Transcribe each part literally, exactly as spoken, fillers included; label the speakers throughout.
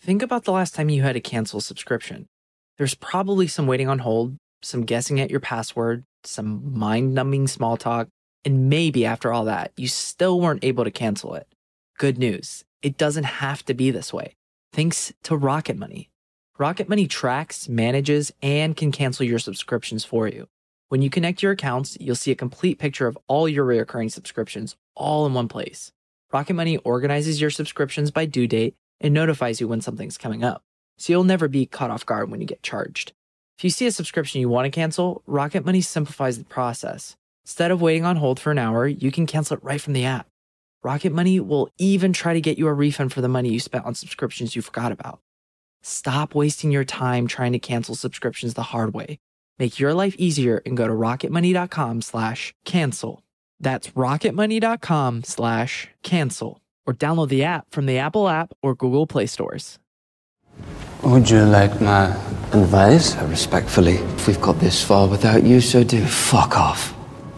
Speaker 1: Think about the last time you had to cancel a subscription. There's probably some waiting on hold, some guessing at your password, some mind-numbing small talk, and maybe after all that, you still weren't able to cancel it. Good news, it doesn't have to be this way. Thanks to Rocket Money. Rocket Money tracks, manages, and can cancel your subscriptions for you. When you connect your accounts, you'll see a complete picture of all your recurring subscriptions all in one place. Rocket Money organizes your subscriptions by due date and notifies you when something's coming up, so you'll never be caught off guard when you get charged. If you see a subscription you want to cancel, Rocket Money simplifies the process. Instead of waiting on hold for an hour, you can cancel it right from the app. Rocket Money will even try to get you a refund for the money you spent on subscriptions you forgot about. Stop wasting your time trying to cancel subscriptions the hard way. Make your life easier and go to rocketmoney.com slash cancel. That's rocketmoney.com slash cancel. Or download the app from the Apple app or Google Play stores.
Speaker 2: Would you like my advice? Respectfully, if we've got this far without you, so do fuck off.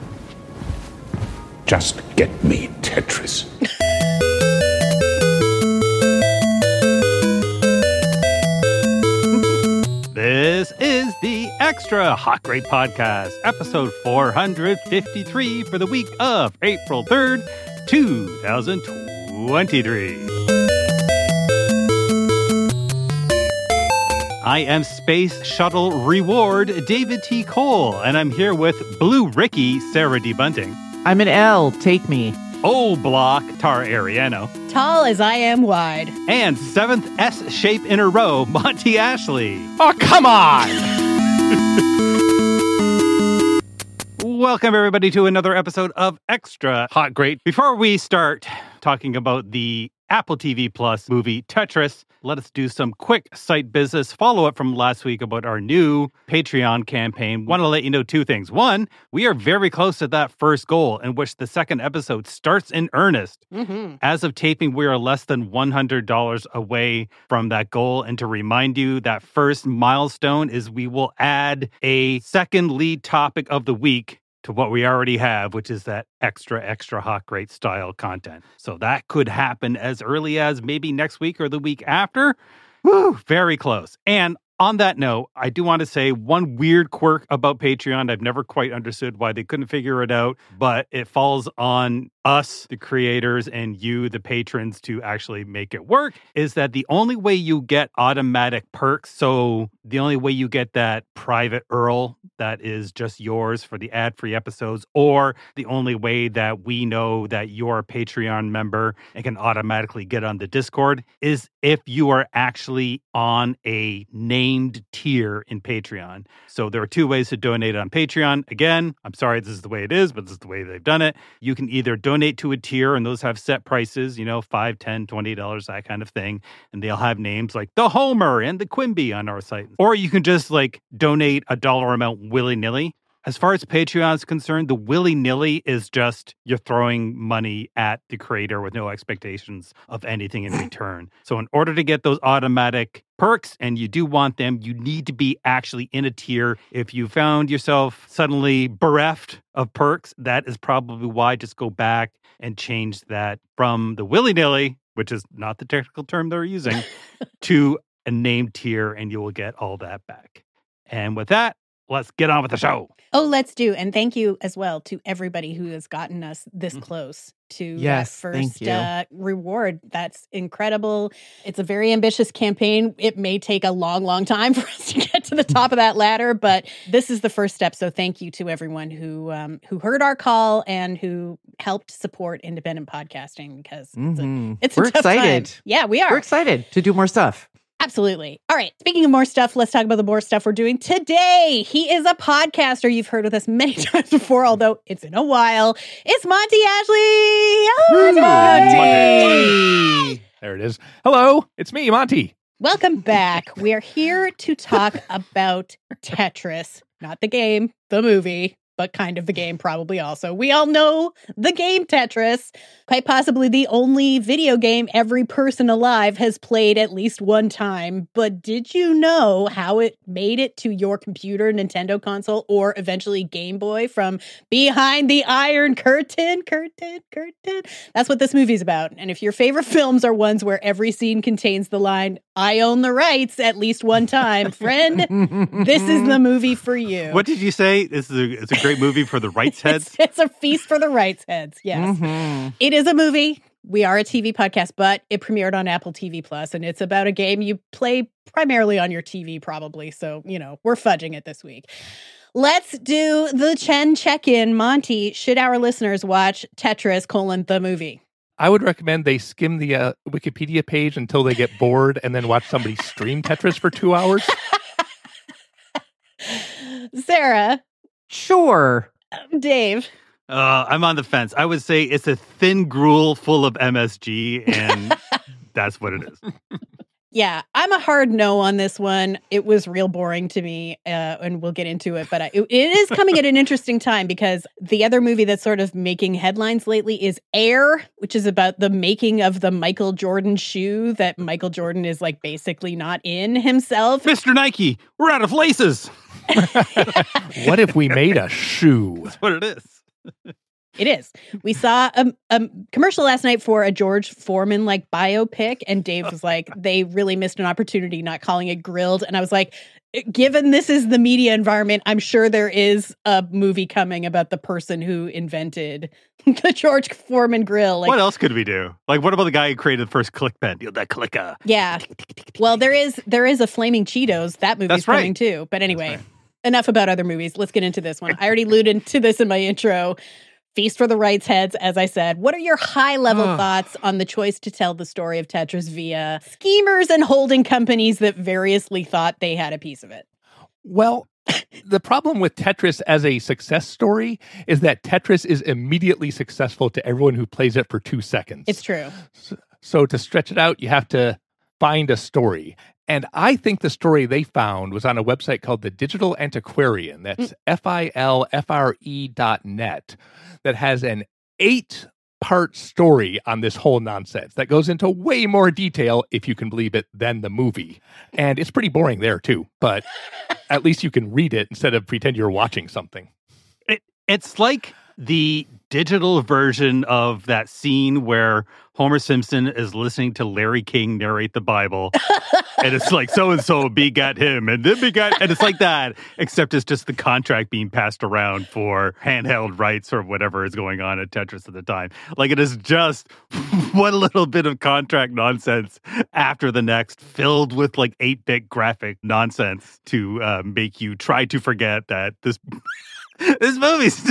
Speaker 3: Just get me Tetris.
Speaker 4: This is the Extra Hot Great Podcast, episode four hundred fifty-three for the week of April third, two thousand twenty-three. I am Space Shuttle Reward David T. Cole, and I'm here with Blue Ricky Sarah D. Bunting.
Speaker 5: I'm an L, take me.
Speaker 4: O Block Tara Ariano.
Speaker 6: Tall as I am wide.
Speaker 4: And seventh S shape in a row, Monty Ashley.
Speaker 7: Oh, come on!
Speaker 4: Welcome, everybody, to another episode of Extra Hot Great. Before we start talking about the Apple T V Plus movie Tetris, let us do some quick site business follow-up from last week about our new Patreon campaign. Want to let you know two things. One, we are very close to that first goal in which the second episode starts in earnest.
Speaker 6: Mm-hmm.
Speaker 4: As of taping, we are less than one hundred dollars away from that goal. And to remind you, that first milestone is we will add a second lead topic of the week to what we already have, which is that extra, extra hot, great style content. So that could happen as early as maybe next week or the week after. Woo, very close. And on that note, I do want to say one weird quirk about Patreon. I've never quite understood why they couldn't figure it out, but it falls on us, the creators, and you, the patrons, to actually make it work, is that the only way you get automatic perks, so the only way you get that private U R L that is just yours for the ad-free episodes, or the only way that we know that you're a Patreon member and can automatically get on the Discord, is if you are actually on a named tier in Patreon. So there are two ways to donate on Patreon. Again, I'm sorry this is the way it is, but this is the way they've done it. You can either donate to a tier, and those have set prices, you know, five, ten, twenty dollars, that kind of thing. And they'll have names like the Homer and the Quimby on our site. Or you can just like donate a dollar amount willy-nilly. As far as Patreon is concerned, the willy-nilly is just you're throwing money at the creator with no expectations of anything in return. So in order to get those automatic perks, and you do want them, you need to be actually in a tier. If you found yourself suddenly bereft of perks, that is probably why. Just go back and change that from the willy-nilly, which is not the technical term they're using, to a named tier, and you will get all that back. And with that, let's get on with the show.
Speaker 6: Oh, let's do. And thank you as well to everybody who has gotten us this close to
Speaker 5: yes,
Speaker 6: that
Speaker 5: thank
Speaker 6: first
Speaker 5: you.
Speaker 6: uh, reward. That's incredible. It's a very ambitious campaign. It may take a long, long time for us to get to the top of that ladder, but this is the first step. So thank you to everyone who um, who heard our call and who helped support independent podcasting, because
Speaker 5: Mm-hmm.
Speaker 6: it's a, it's a
Speaker 5: We're
Speaker 6: tough
Speaker 5: excited.
Speaker 6: time. Yeah, we are.
Speaker 5: We're excited to do more stuff.
Speaker 6: Absolutely. All right. Speaking of more stuff, let's talk about the more stuff we're doing today. He is a podcaster. You've heard with us many times before, although it's been a while. It's Monty Ashley. Hello, Monty.
Speaker 7: There it is. Hello, it's me, Monty.
Speaker 6: Welcome back. We are here to talk about Tetris, not the game, the movie. but kind of the game probably also. We all know the game Tetris, quite possibly the only video game every person alive has played at least one time. But did you know how it made it to your computer, Nintendo console, or eventually Game Boy from behind the Iron Curtain? Curtain, curtain. That's what this movie's about. And if your favorite films are ones where every scene contains the line, I own the rights at least one time, friend, this is the movie for you.
Speaker 4: What did you say? This is a, it's a great movie for the rights heads?
Speaker 6: It's, it's a feast for the rights heads, yes.
Speaker 5: Mm-hmm.
Speaker 6: It is a movie. We are a T V podcast, but it premiered on Apple T V Plus, and it's about a game you play primarily on your T V, probably. So, you know, we're fudging it this week. Let's do the Chen check-in. Monty, should our listeners watch Tetris, colon, the movie?
Speaker 7: I would recommend they skim the uh, Wikipedia page until they get bored and then watch somebody stream Tetris for two hours.
Speaker 6: Sarah.
Speaker 5: Sure.
Speaker 6: Dave.
Speaker 4: Uh, I'm on the fence. I would say it's a thin gruel full of M S G, and that's what it is.
Speaker 6: Yeah, I'm a hard no on this one. It was real boring to me, uh, and we'll get into it. But I, it, it is coming at an interesting time because the other movie that's sort of making headlines lately is Air, which is about the making of the Michael Jordan shoe that Michael Jordan is like basically not in himself.
Speaker 4: Mister Nike, we're out of laces.
Speaker 7: What if we made a shoe?
Speaker 4: That's what it is.
Speaker 6: It is. We saw a, a commercial last night for a George Foreman like biopic, and Dave was like, they really missed an opportunity not calling it Grilled. And I was like, given this is the media environment, I'm sure there is a movie coming about the person who invented the George Foreman grill. Like,
Speaker 4: what else could we do? Like, what about the guy who created the first click pen? You know, that clicker.
Speaker 6: Yeah. Well, there is there is a Flaming Cheetos. That movie's
Speaker 4: That's right.
Speaker 6: coming too. But anyway, enough about other movies. Let's get into this one. I already alluded to this in my intro. Feast for the rights heads, as I said. What are your high-level
Speaker 5: Ugh.
Speaker 6: thoughts on the choice to tell the story of Tetris via schemers and holding companies that variously thought they had a piece of it?
Speaker 7: Well, the problem with Tetris as a success story is that Tetris is immediately successful to everyone who plays it for two seconds.
Speaker 6: It's true.
Speaker 7: So, so to stretch it out, you have to find a story. And I think the story they found was on a website called the Digital Antiquarian. That's mm. F I L F R E dot net. That has an eight-part story on this whole nonsense that goes into way more detail, if you can believe it, than the movie. And it's pretty boring there, too. But at least you can read it instead of pretend you're watching something.
Speaker 4: It, it's like the digital version of that scene where Homer Simpson is listening to Larry King narrate the Bible. And it's like, so-and-so begat him, and then begat, and it's like that, except it's just the contract being passed around for handheld rights or whatever is going on at Tetris at the time. Like, it is just one little bit of contract nonsense after the next, filled with like eight-bit graphic nonsense to uh, make you try to forget that this... This movie's,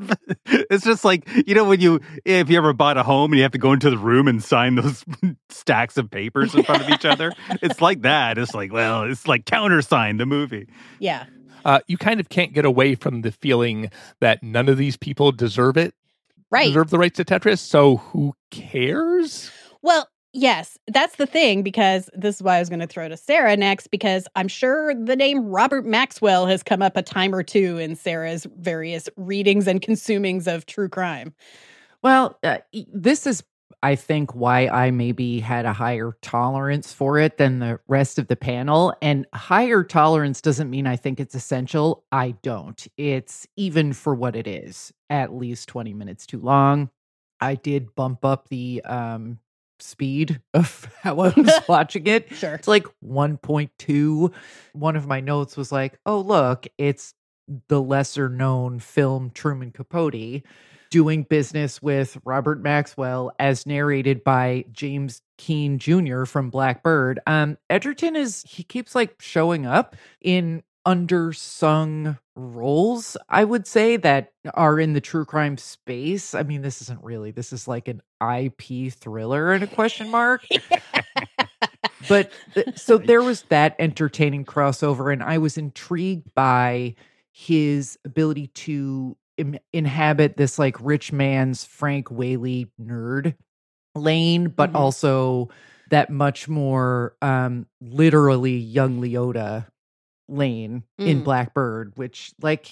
Speaker 4: it's just like, you know, when you, if you ever bought a home and you have to go into the room and sign those stacks of papers in front of each other, it's like that. It's like, well, it's like countersign the movie.
Speaker 6: Yeah.
Speaker 7: Uh, you kind of can't get away from the feeling that none of these people deserve it.
Speaker 6: Right.
Speaker 7: Deserve the rights to Tetris. So who cares?
Speaker 6: Well, yes, that's the thing, because this is why I was going to throw to Sarah next, because I'm sure the name Robert Maxwell has come up a time or two in Sarah's various readings and consumings of true crime.
Speaker 5: Well, uh, this is, I think, why I maybe had a higher tolerance for it than the rest of the panel. And higher tolerance doesn't mean I think it's essential. I don't. It's even for what it is, at least twenty minutes too long. I did bump up the um, speed of how I was watching it.
Speaker 6: Sure.
Speaker 5: It's like one point two. One of my notes was like, oh, look, it's the lesser known film Truman Capote doing business with Robert Maxwell as narrated by James Keane Junior from Blackbird. Um, Edgerton is, he keeps like showing up in undersung roles, I would say, that are in the true crime space. I mean, this isn't really, this is like an I P thriller and a question mark. But th- so there was that entertaining crossover, and I was intrigued by his ability to im- inhabit this like rich man's Frank Whaley nerd lane, but
Speaker 6: Mm-hmm.
Speaker 5: also that much more um, literally young Leota lane in
Speaker 6: Mm.
Speaker 5: Blackbird, which like he's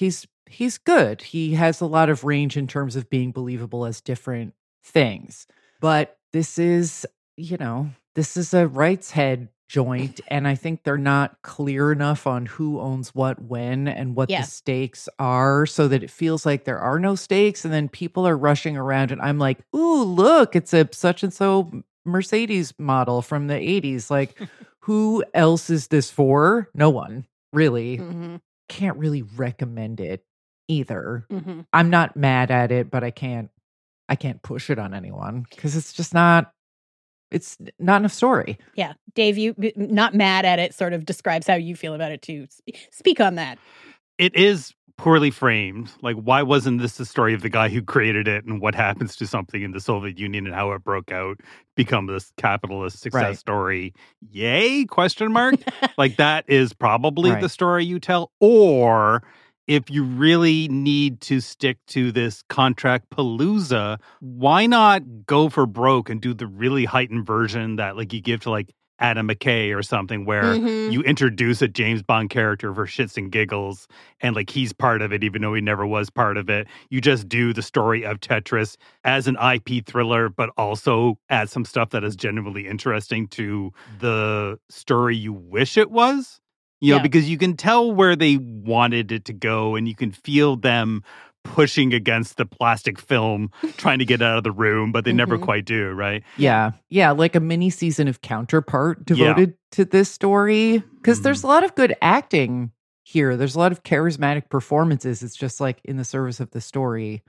Speaker 5: he's good. He has a lot of range in terms of being believable as different things. But this is, you know, this is a rights head joint, and I think they're not clear enough on who owns what when and what
Speaker 6: Yeah.
Speaker 5: the stakes are, so that it feels like there are no stakes, and then people are rushing around and I'm like, ooh, look, it's a such and so Mercedes model from the eighties. Like, who else is this for? No one, really.
Speaker 6: Mm-hmm.
Speaker 5: Can't really recommend it either.
Speaker 6: Mm-hmm.
Speaker 5: I'm not mad at it, but I can't I can't push it on anyone because it's just not it's not enough story.
Speaker 6: Yeah. Dave, you not mad at it sort of describes how you feel about it too. Spe- Speak on that.
Speaker 4: It is poorly framed. Like, why wasn't this the story of the guy who created it and what happens to something in the Soviet Union and how it broke out, become this capitalist success
Speaker 5: Right.
Speaker 4: story? Yay? Question mark. Like, that is probably
Speaker 5: Right.
Speaker 4: the story you tell. Or if you really need to stick to this contract palooza, why not go for broke and do the really heightened version that like you give to like Adam McKay or something, where
Speaker 6: Mhm.
Speaker 4: you introduce a James Bond character for shits and giggles and like he's part of it even though he never was part of it. You just do the story of Tetris as an I P thriller, but also add some stuff that is genuinely interesting to the story you wish it was. You know,
Speaker 6: Yeah.
Speaker 4: because you can tell where they wanted it to go and you can feel them pushing against the plastic film, trying to get out of the room, but they never
Speaker 6: Mhm.
Speaker 4: quite do, right?
Speaker 5: Yeah. Yeah. Like a mini season of Counterpart devoted to this story. Because there's a lot of good acting here. There's a lot of charismatic performances. It's just like in the service of the story.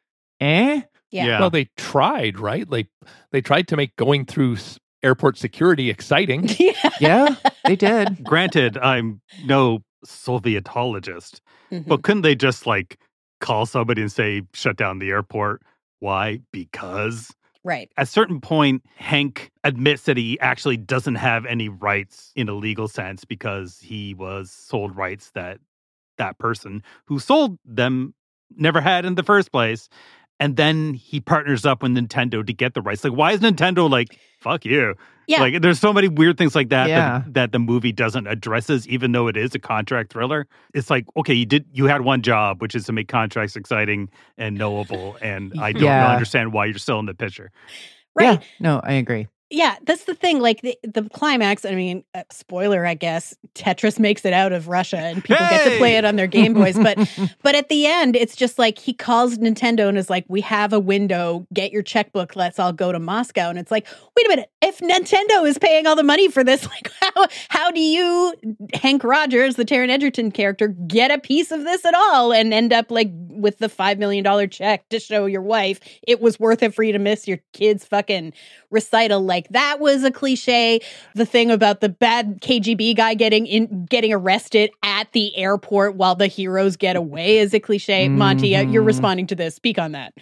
Speaker 5: Eh?
Speaker 6: Yeah.
Speaker 4: Yeah.
Speaker 7: Well, they tried, right? Like they tried to make going through s- airport security exciting.
Speaker 6: Yeah.
Speaker 5: Yeah, they did.
Speaker 4: Granted, I'm no Sovietologist,
Speaker 6: Mhm.
Speaker 4: but couldn't they just like call somebody and say, shut down the airport? Why? Because
Speaker 6: Right.
Speaker 4: at a certain point, Hank admits that he actually doesn't have any rights in a legal sense because he was sold rights that that person who sold them never had in the first place. And then he partners up with Nintendo to get the rights. Like, why is Nintendo like, fuck you?
Speaker 6: Yeah.
Speaker 4: Like, there's so many weird things like that,
Speaker 5: Yeah.
Speaker 4: that that the movie doesn't addresses, even though it is a contract thriller. It's like, okay, you did, you had one job, which is to make contracts exciting and knowable. And I don't
Speaker 5: Yeah.
Speaker 4: understand why you're still in the picture.
Speaker 6: Right.
Speaker 5: Yeah. No, I agree.
Speaker 6: Yeah, that's the thing. Like the, the climax, I mean, uh, spoiler, I guess, Tetris makes it out of Russia and people get to play
Speaker 4: Hey!
Speaker 6: it on their Game Boys. But but at the end, it's just like he calls Nintendo and is like, we have a window, get your checkbook, let's all go to Moscow. And it's like, wait a minute, if Nintendo is paying all the money for this, like how how do you, Hank Rogers, the Taron Egerton character, get a piece of this at all and end up like with the five million dollars check to show your wife it was worth it for you to miss your kid's fucking recital? Like that was a cliche. The thing about the bad K G B guy getting in, getting arrested at the airport while the heroes get away is a cliche. Monty, uh, you're
Speaker 5: Mhm.
Speaker 6: responding to this. Speak on that.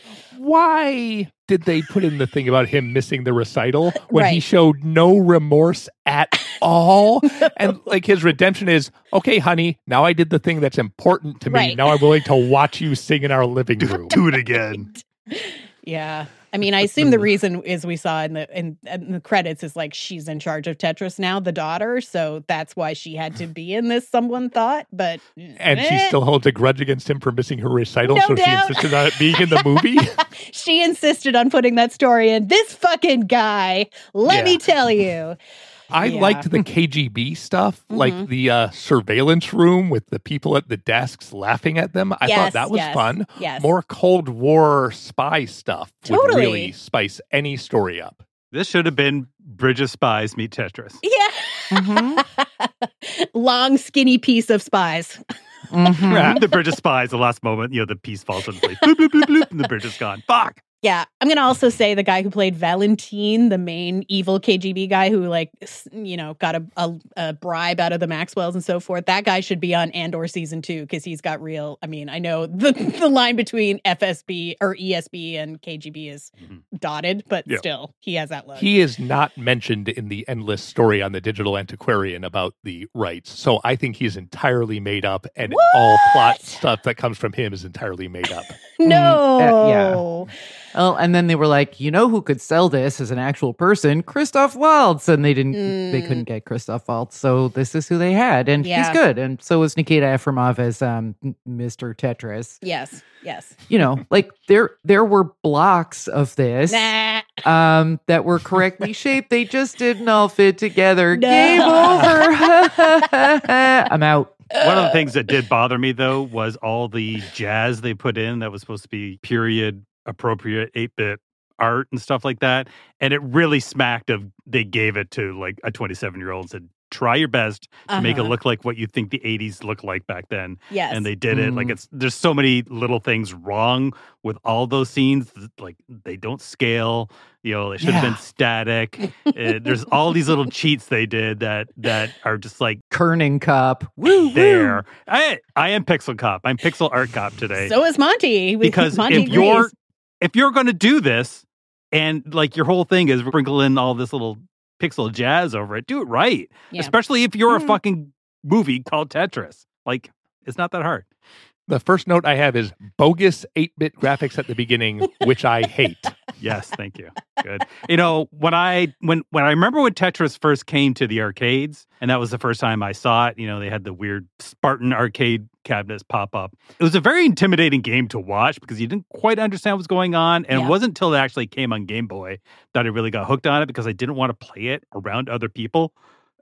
Speaker 7: Why did they put in the thing about him missing the recital when he
Speaker 6: Right.
Speaker 7: showed no remorse at all? And like his redemption is, okay, honey, now I did the thing that's important to me.
Speaker 6: Right.
Speaker 7: Now I'm willing to watch you sing in our living room.
Speaker 4: Do it again.
Speaker 6: Yeah. I mean, I assume the reason is we saw in the in, in the credits is like she's in charge of Tetris now, the daughter, so that's why she had to be in this. Someone thought, but
Speaker 7: And she
Speaker 6: eh.
Speaker 7: still holds a grudge against him for missing her recital,
Speaker 6: No
Speaker 7: so she
Speaker 6: doubt.
Speaker 7: insisted on it being in the movie.
Speaker 6: She insisted on putting that story in. This fucking guy, let
Speaker 7: Yeah.
Speaker 6: me tell you.
Speaker 7: I
Speaker 6: Yeah.
Speaker 7: liked the K G B stuff,
Speaker 6: Mhm.
Speaker 7: like the uh, surveillance room with the people at the desks laughing at them. I
Speaker 6: Yes,
Speaker 7: thought that was
Speaker 6: yes,
Speaker 7: fun.
Speaker 6: yes.
Speaker 7: More Cold War spy stuff would
Speaker 6: Totally.
Speaker 7: really spice any story up.
Speaker 4: This should have been Bridge of Spies meet Tetris.
Speaker 6: Yeah.
Speaker 5: Mm-hmm.
Speaker 6: Long, skinny piece of spies.
Speaker 5: Mhm.
Speaker 4: The Bridge of Spies, the last moment, you know, the piece falls into place. Bloop, bloop, bloop, bloop, and the bridge is gone. Fuck.
Speaker 6: Yeah, I'm going to also say the guy who played Valentine, the main evil K G B guy who, like, s- you know, got a, a, a bribe out of the Maxwells and so forth. That guy should be on Andor season two because he's got real. I mean, I know the, the line between F S B or E S B and K G B is
Speaker 4: Mhm.
Speaker 6: dotted, but
Speaker 4: Yeah.
Speaker 6: still, he has that look.
Speaker 7: He is not mentioned in the endless story on the Digital Antiquarian about the rights. So I think he's entirely made up, and all plot
Speaker 6: What?
Speaker 7: stuff that comes from him is entirely made up.
Speaker 6: no.
Speaker 5: Mm, uh, yeah. Well, and then they were like, you know who could sell this as an actual person? Christoph Waltz. And they didn't, mm. they couldn't get Christoph Waltz. So this is who they had. And
Speaker 6: yeah.
Speaker 5: he's good. And so was Nikita Efremov as um, Mister Tetris.
Speaker 6: Yes. Yes.
Speaker 5: You know, like there there were blocks of this
Speaker 6: nah.
Speaker 5: um, that were correctly shaped. They just didn't all fit together.
Speaker 6: No.
Speaker 5: Game over. I'm out.
Speaker 4: One of the things that did bother me, though, was all the jazz they put in that was supposed to be period appropriate eight-bit art and stuff like that. And it really smacked of they gave it to like a twenty-seven-year-old and said, try your best to uh-huh. make it look like what you think the eighties looked like back then.
Speaker 6: Yes.
Speaker 4: And they did
Speaker 5: mm.
Speaker 4: it. Like it's there's so many little things wrong with all those scenes. Like they don't scale. You know, they should have
Speaker 5: yeah.
Speaker 4: been static. uh, there's all these little cheats they did that that are just like
Speaker 5: Kerning Cop. Woo,
Speaker 4: there.
Speaker 5: woo.
Speaker 4: I I am Pixel Cop. I'm Pixel Art Cop today.
Speaker 6: So is Monty.
Speaker 4: Because
Speaker 6: Monty
Speaker 4: if
Speaker 6: agrees.
Speaker 4: you're if you're going to do this and like your whole thing is sprinkle in all this little pixel jazz over it, do it right.
Speaker 6: Yeah.
Speaker 4: Especially if you're
Speaker 6: mm.
Speaker 4: a fucking movie called Tetris. Like it's not that hard.
Speaker 7: The first note I have is bogus eight-bit graphics at the beginning, which I hate.
Speaker 4: Yes, thank you. Good. You know, when I when when I remember when Tetris first came to the arcades, and that was the first time I saw it, you know, they had the weird Spartan arcade cabinets pop up. It was a very intimidating game to watch because you didn't quite understand what was going on. And
Speaker 6: yeah.
Speaker 4: it wasn't until it actually came on Game Boy that I really got hooked on it because I didn't want to play it around other people.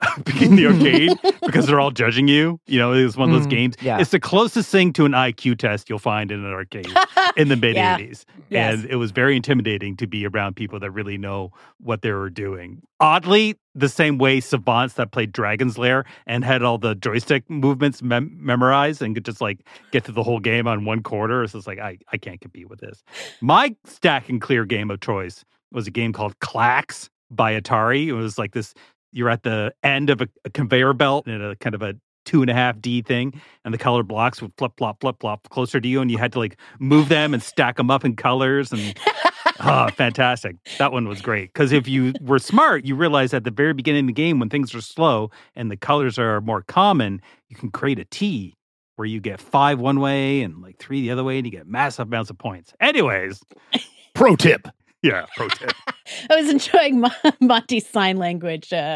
Speaker 4: in the arcade because they're all judging you. You know, it was one of those
Speaker 5: Mm,
Speaker 4: games.
Speaker 5: yeah.
Speaker 4: It's the closest thing to an I Q test you'll find in an arcade in the mid eighties.
Speaker 6: Yeah.
Speaker 4: And
Speaker 6: Yes.
Speaker 4: it was very intimidating to be around people that really know what they were doing. Oddly, the same way savants that played Dragon's Lair and had all the joystick movements mem- memorized and could just like get through the whole game on one quarter. It's just like, I, I can't compete with this. My stack and clear game of choice was a game called Clax by Atari. It was like this, you're at the end of a, a conveyor belt in a kind of a two and a half D thing, and the color blocks would flip, flop, flip, flop closer to you, and you had to like move them and stack them up in colors. And oh, fantastic. That one was great. Because if you were smart, you realize at the very beginning of the game, when things are slow and the colors are more common, you can create a T where you get five one way and like three the other way, and you get massive amounts of points. Anyways,
Speaker 7: Pro tip.
Speaker 4: yeah, pro tip.
Speaker 6: I was enjoying Mon- Monty's sign language uh,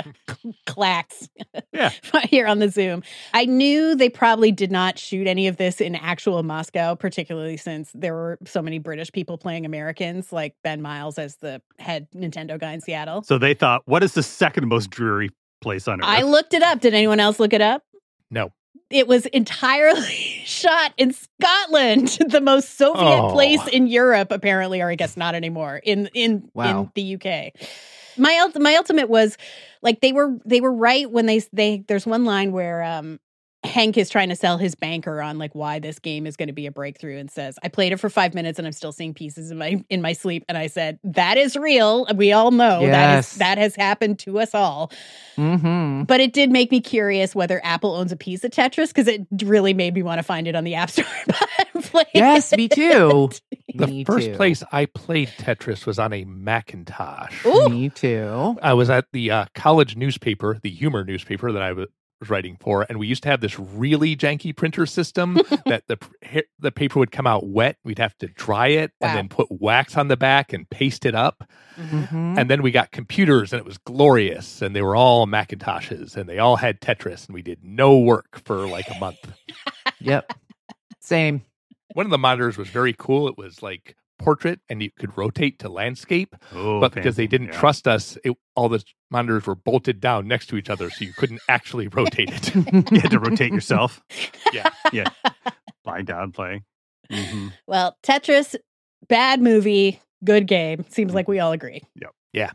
Speaker 6: clacks
Speaker 4: Yeah.
Speaker 6: here on the Zoom. I knew they probably did not shoot any of this in actual Moscow, particularly since there were so many British people playing Americans, like Ben Miles as the head Nintendo guy in Seattle.
Speaker 4: So they thought, what is the second most dreary place on earth?
Speaker 6: I looked it up. Did anyone else look it up?
Speaker 7: No.
Speaker 6: It was entirely shot in Scotland, the most Soviet
Speaker 7: Oh.
Speaker 6: place in Europe, apparently, or I guess not anymore, in in,
Speaker 5: Wow.
Speaker 6: in the U K. My ult- my ultimate was like they were they were right when they they there's one line where um Hank is trying to sell his banker on like why this game is going to be a breakthrough and says, I played it for five minutes and I'm still seeing pieces in my in my sleep. And I said, that is real. We all know that
Speaker 5: Yes.
Speaker 6: is that has happened to us all.
Speaker 5: Mm-hmm.
Speaker 6: But it did make me curious whether Apple owns a piece of Tetris because it really made me want to find it on the App Store and play
Speaker 5: Yes,
Speaker 6: it.
Speaker 5: me too.
Speaker 7: The
Speaker 5: Me
Speaker 7: first
Speaker 5: too.
Speaker 7: place I played Tetris was on a Macintosh.
Speaker 6: Ooh.
Speaker 5: Me too.
Speaker 7: I was at the uh, college newspaper, the humor newspaper that I w- was writing for, and we used to have this really janky printer system that the pr- the paper would come out wet. We'd have to dry it
Speaker 6: Wow.
Speaker 7: and then put wax on the back and paste it up.
Speaker 5: Mhm.
Speaker 7: And then we got computers, and it was glorious, and they were all Macintoshes, and they all had Tetris, and we did no work for like a month.
Speaker 5: Yep. Same.
Speaker 7: One of the monitors was very cool. It was like portrait, and you could rotate to landscape.
Speaker 4: Oh,
Speaker 7: But because they
Speaker 4: fancy.
Speaker 7: didn't
Speaker 4: Yeah.
Speaker 7: trust us, it, all the monitors were bolted down next to each other, so you couldn't actually rotate it.
Speaker 4: You had to rotate yourself.
Speaker 7: Yeah.
Speaker 4: Yeah. Lying down, playing. Mm-hmm.
Speaker 6: Well, Tetris, bad movie, good game. Seems like we all agree.
Speaker 7: Yeah.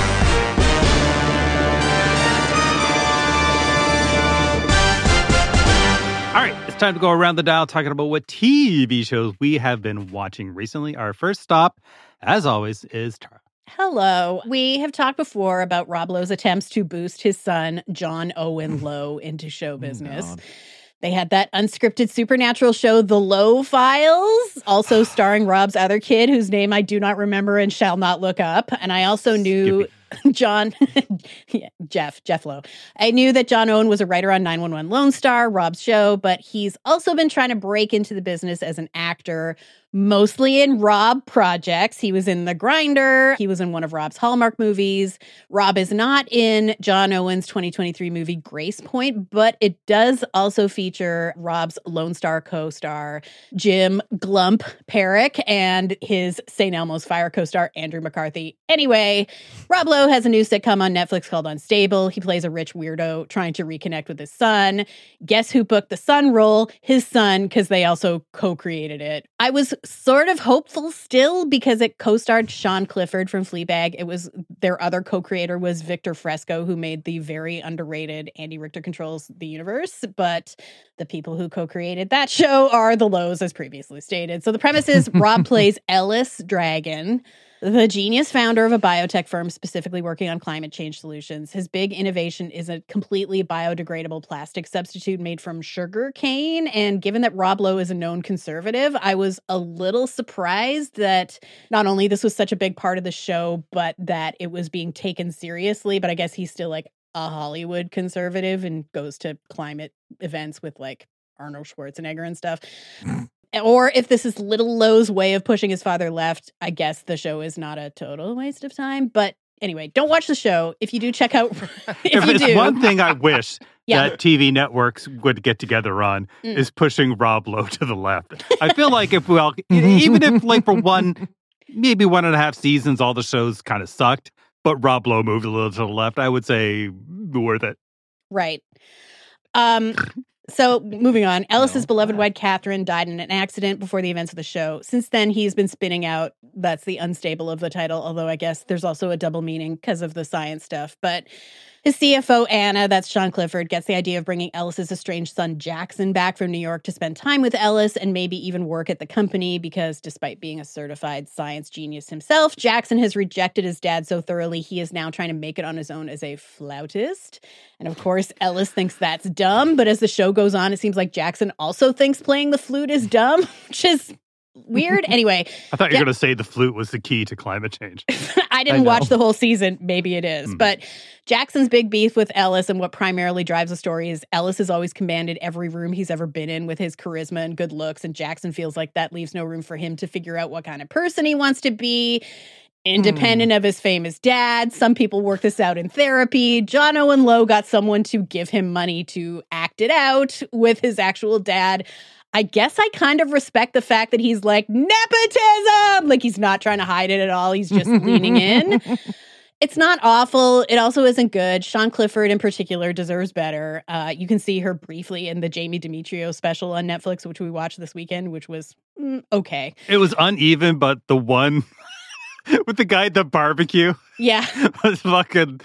Speaker 4: All right, it's time to go around the dial talking about what T V shows we have been watching recently. Our first stop, as always, is Tara.
Speaker 6: Hello. We have talked before about Rob Lowe's attempts to boost his son, John Owen Lowe, into show business.
Speaker 5: God.
Speaker 6: They had that unscripted supernatural show, The Lowe Files, also starring Rob's other kid, whose name I do not remember and shall not look up. And I also knew John, yeah, Jeff, Jeff Lowe. I knew that John Owen was a writer on nine one one Lone Star, Rob's show, but he's also been trying to break into the business as an actor mostly in Rob projects. He was in The Grinder. He was in one of Rob's Hallmark movies. Rob is not in John Owen's twenty twenty-three movie Grace Point, but it does also feature Rob's Lone Star co-star Jim Glump Perrick and his Saint Elmo's Fire co-star Andrew McCarthy. Anyway, Rob Lowe has a new sitcom on Netflix called Unstable. He plays a rich weirdo trying to reconnect with his son. Guess who booked the son role? His son, because they also co-created it. I was sort of hopeful still because it co-starred Sean Clifford from Fleabag. It was their other co-creator was Victor Fresco, who made the very underrated Andy Richter Controls the Universe. But the people who co-created that show are the Lows, as previously stated. So the premise is Rob plays Ellis Dragon, the genius founder of a biotech firm specifically working on climate change solutions. His big innovation is a completely biodegradable plastic substitute made from sugar cane. And given that Rob Lowe is a known conservative, I was a little surprised that not only this was such a big part of the show, but that it was being taken seriously. But I guess he's still like a Hollywood conservative and goes to climate events with like Arnold Schwarzenegger and stuff. Or if this is Little Lowe's way of pushing his father left, I guess the show is not a total waste of time. But anyway, don't watch the show. If you do, check out. if,
Speaker 4: if
Speaker 6: you
Speaker 4: it's
Speaker 6: do,
Speaker 4: one thing I wish
Speaker 6: Yeah.
Speaker 4: that T V networks would get together on
Speaker 6: Mm.
Speaker 4: is pushing Rob Lowe to the left. I feel like if well, even if like for one, maybe one and a half seasons, all the shows kind of sucked, but Rob Lowe moved a little to the left, I would say worth it.
Speaker 6: right. Um. So moving on, Ellis's beloved wife Catherine died in an accident before the events of the show. Since then, he's been spinning out. That's the unstable of the title, although I guess there's also a double meaning because of the science stuff. But his C F O, Anna, that's Sean Clifford, gets the idea of bringing Ellis's estranged son Jackson back from New York to spend time with Ellis and maybe even work at the company because despite being a certified science genius himself, Jackson has rejected his dad so thoroughly he is now trying to make it on his own as a flautist. And of course, Ellis thinks that's dumb, but as the show goes on, it seems like Jackson also thinks playing the flute is dumb, which is weird. Anyway.
Speaker 4: I thought you
Speaker 6: Ja-
Speaker 4: were going to say the flute was the key to climate change.
Speaker 6: I didn't
Speaker 4: I know.
Speaker 6: watch the whole season. Maybe it is.
Speaker 4: Hmm.
Speaker 6: But Jackson's big beef with Ellis and what primarily drives the story is Ellis has always commanded every room he's ever been in with his charisma and good looks. And Jackson feels like that leaves no room for him to figure out what kind of person he wants to be. Independent of his famous dad. Some people work this out in therapy. John Owen Lowe got someone to give him money to act it out with his actual dad. I guess I kind of respect the fact that he's like, nepotism! Like he's not trying to hide it at all. He's just leaning in. It's not awful. It also isn't good. Sean Clifford in particular deserves better. Uh, you can see her briefly in the Jamie Demetrio special on Netflix, which we watched this weekend, which was mm, okay.
Speaker 4: It was uneven, but the one with the guy at the barbecue
Speaker 6: Yeah.
Speaker 4: was fucking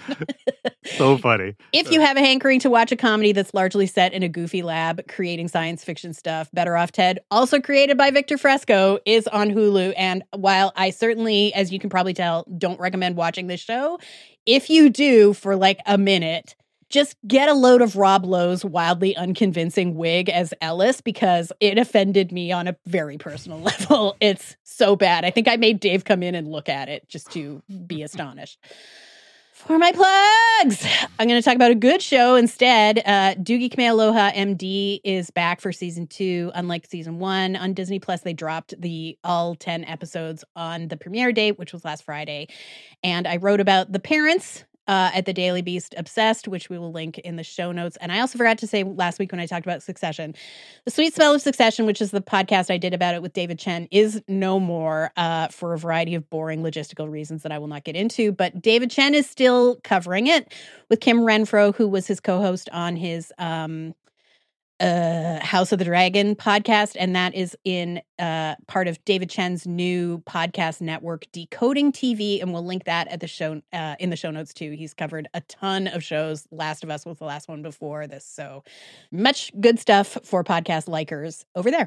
Speaker 4: so funny.
Speaker 6: If you have a hankering to watch a comedy that's largely set in a goofy lab creating science fiction stuff, Better Off Ted, also created by Victor Fresco, is on Hulu. And while I certainly, as you can probably tell, don't recommend watching this show, if you do for like a minute, just get a load of Rob Lowe's wildly unconvincing wig as Ellis because it offended me on a very personal level. It's so bad. I think I made Dave come in and look at it just to be astonished. For my plugs, I'm going to talk about a good show instead. Uh, Doogie Kamealoha M D is back for season two. Unlike season one, on Disney Plus, they dropped the all ten episodes on the premiere date, which was last Friday. And I wrote about the parents uh, at the Daily Beast Obsessed, which we will link in the show notes. And I also forgot to say last week when I talked about Succession, The Sweet Smell of Succession, which is the podcast I did about it with David Chen, is no more uh, for a variety of boring logistical reasons that I will not get into. But David Chen is still covering it with Kim Renfro, who was his co-host on his um, uh, House of the Dragon podcast. And that is in uh, part of David Chen's new podcast network, Decoding T V. And we'll link that at the show uh, in the show notes too. He's covered a ton of shows. Last of Us was the last one before this. So much good stuff for podcast likers over there.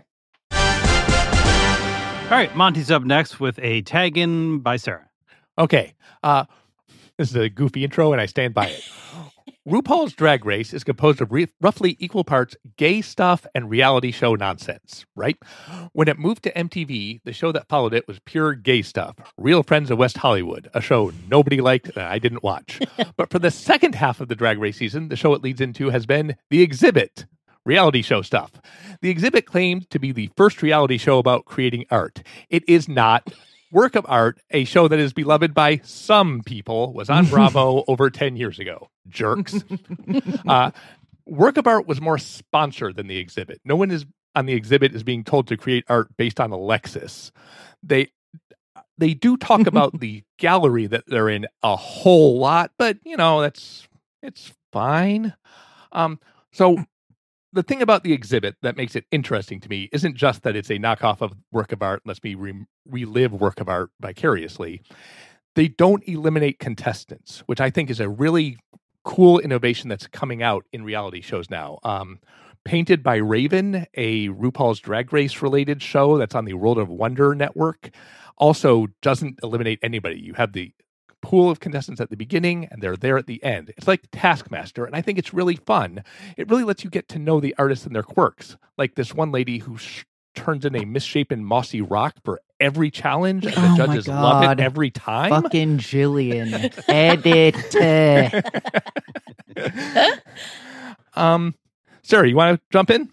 Speaker 4: All right, Monty's up next with a tag in by Sarah.
Speaker 7: Okay. Uh, this is a goofy intro, and I stand by it. RuPaul's Drag Race is composed of re- roughly equal parts gay stuff and reality show nonsense, right? When it moved to M T V, the show that followed it was pure gay stuff. Real Friends of West Hollywood, a show nobody liked and I didn't watch. But for the second half of the Drag Race season, the show it leads into has been The Exhibit. reality show stuff. The exhibit claimed to be the first reality show about creating art. It is not. Work of Art, a show that is beloved by some people, was on Bravo over ten years ago. Jerks. uh, Work of Art was more sponsored than the exhibit. No one is on the exhibit is being told to create art based on a Lexus. They they do talk about the gallery that they're in a whole lot, but you know, that's it's fine. Um, so the thing about the exhibit that makes it interesting to me isn't just that it's a knockoff of Work of Art, lets me re- relive Work of Art vicariously. They don't eliminate contestants, which I think is a really cool innovation that's coming out in reality shows now. Um, Painted by Raven, a RuPaul's Drag Race related show that's on the World of Wonder network, also doesn't eliminate anybody. You have the pool of contestants at the beginning and they're there at the end. It's like Taskmaster, and I think it's really fun. It really lets you get to know the artists and their quirks. Like this one lady who sh- turns in a misshapen mossy rock for every challenge, and the
Speaker 5: Oh my
Speaker 7: judges love
Speaker 5: God.
Speaker 7: it every time.
Speaker 5: Fucking Jillian. Edit.
Speaker 7: um, Sarah, you want to jump in?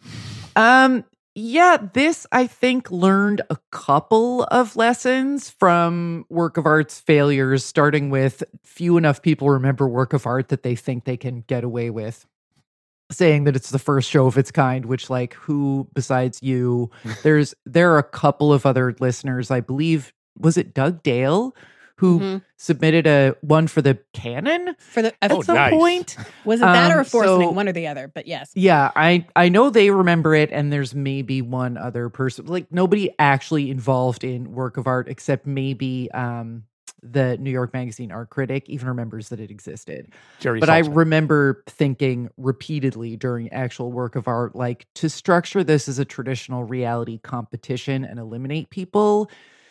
Speaker 5: Um, yeah, this I think learned a couple of lessons from Work of Art's failures, starting with few enough people remember Work of Art that they think they can get away with saying that it's the first show of its kind, which, like, who besides you? There's there are a couple of other listeners, I believe, was it Doug Dale who
Speaker 6: Mhm.
Speaker 5: submitted a one for the canon
Speaker 6: For the
Speaker 5: at
Speaker 7: Oh,
Speaker 5: some
Speaker 7: nice.
Speaker 5: point?
Speaker 6: was it that
Speaker 5: um,
Speaker 6: or a force
Speaker 5: so-
Speaker 6: link, one or the other? But yes.
Speaker 5: Yeah, I I know they remember it, and there's maybe one other person, like nobody actually involved in Work of Art except maybe um, the New York Magazine art critic even remembers that it existed.
Speaker 7: Jerry
Speaker 5: But I
Speaker 7: Saltzman.
Speaker 5: remember thinking repeatedly during actual Work of Art, like, to structure this as a traditional reality competition and eliminate people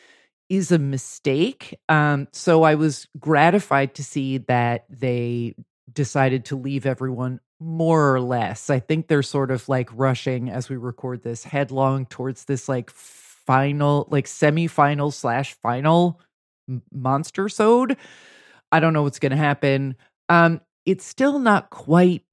Speaker 5: is a mistake. Um, so I was gratified to see that they decided to leave everyone more or less. I think they're sort of like rushing as we record this headlong towards this like final, like semi-final slash final m- monster sode. I don't know what's going to happen. Um, it's still not quite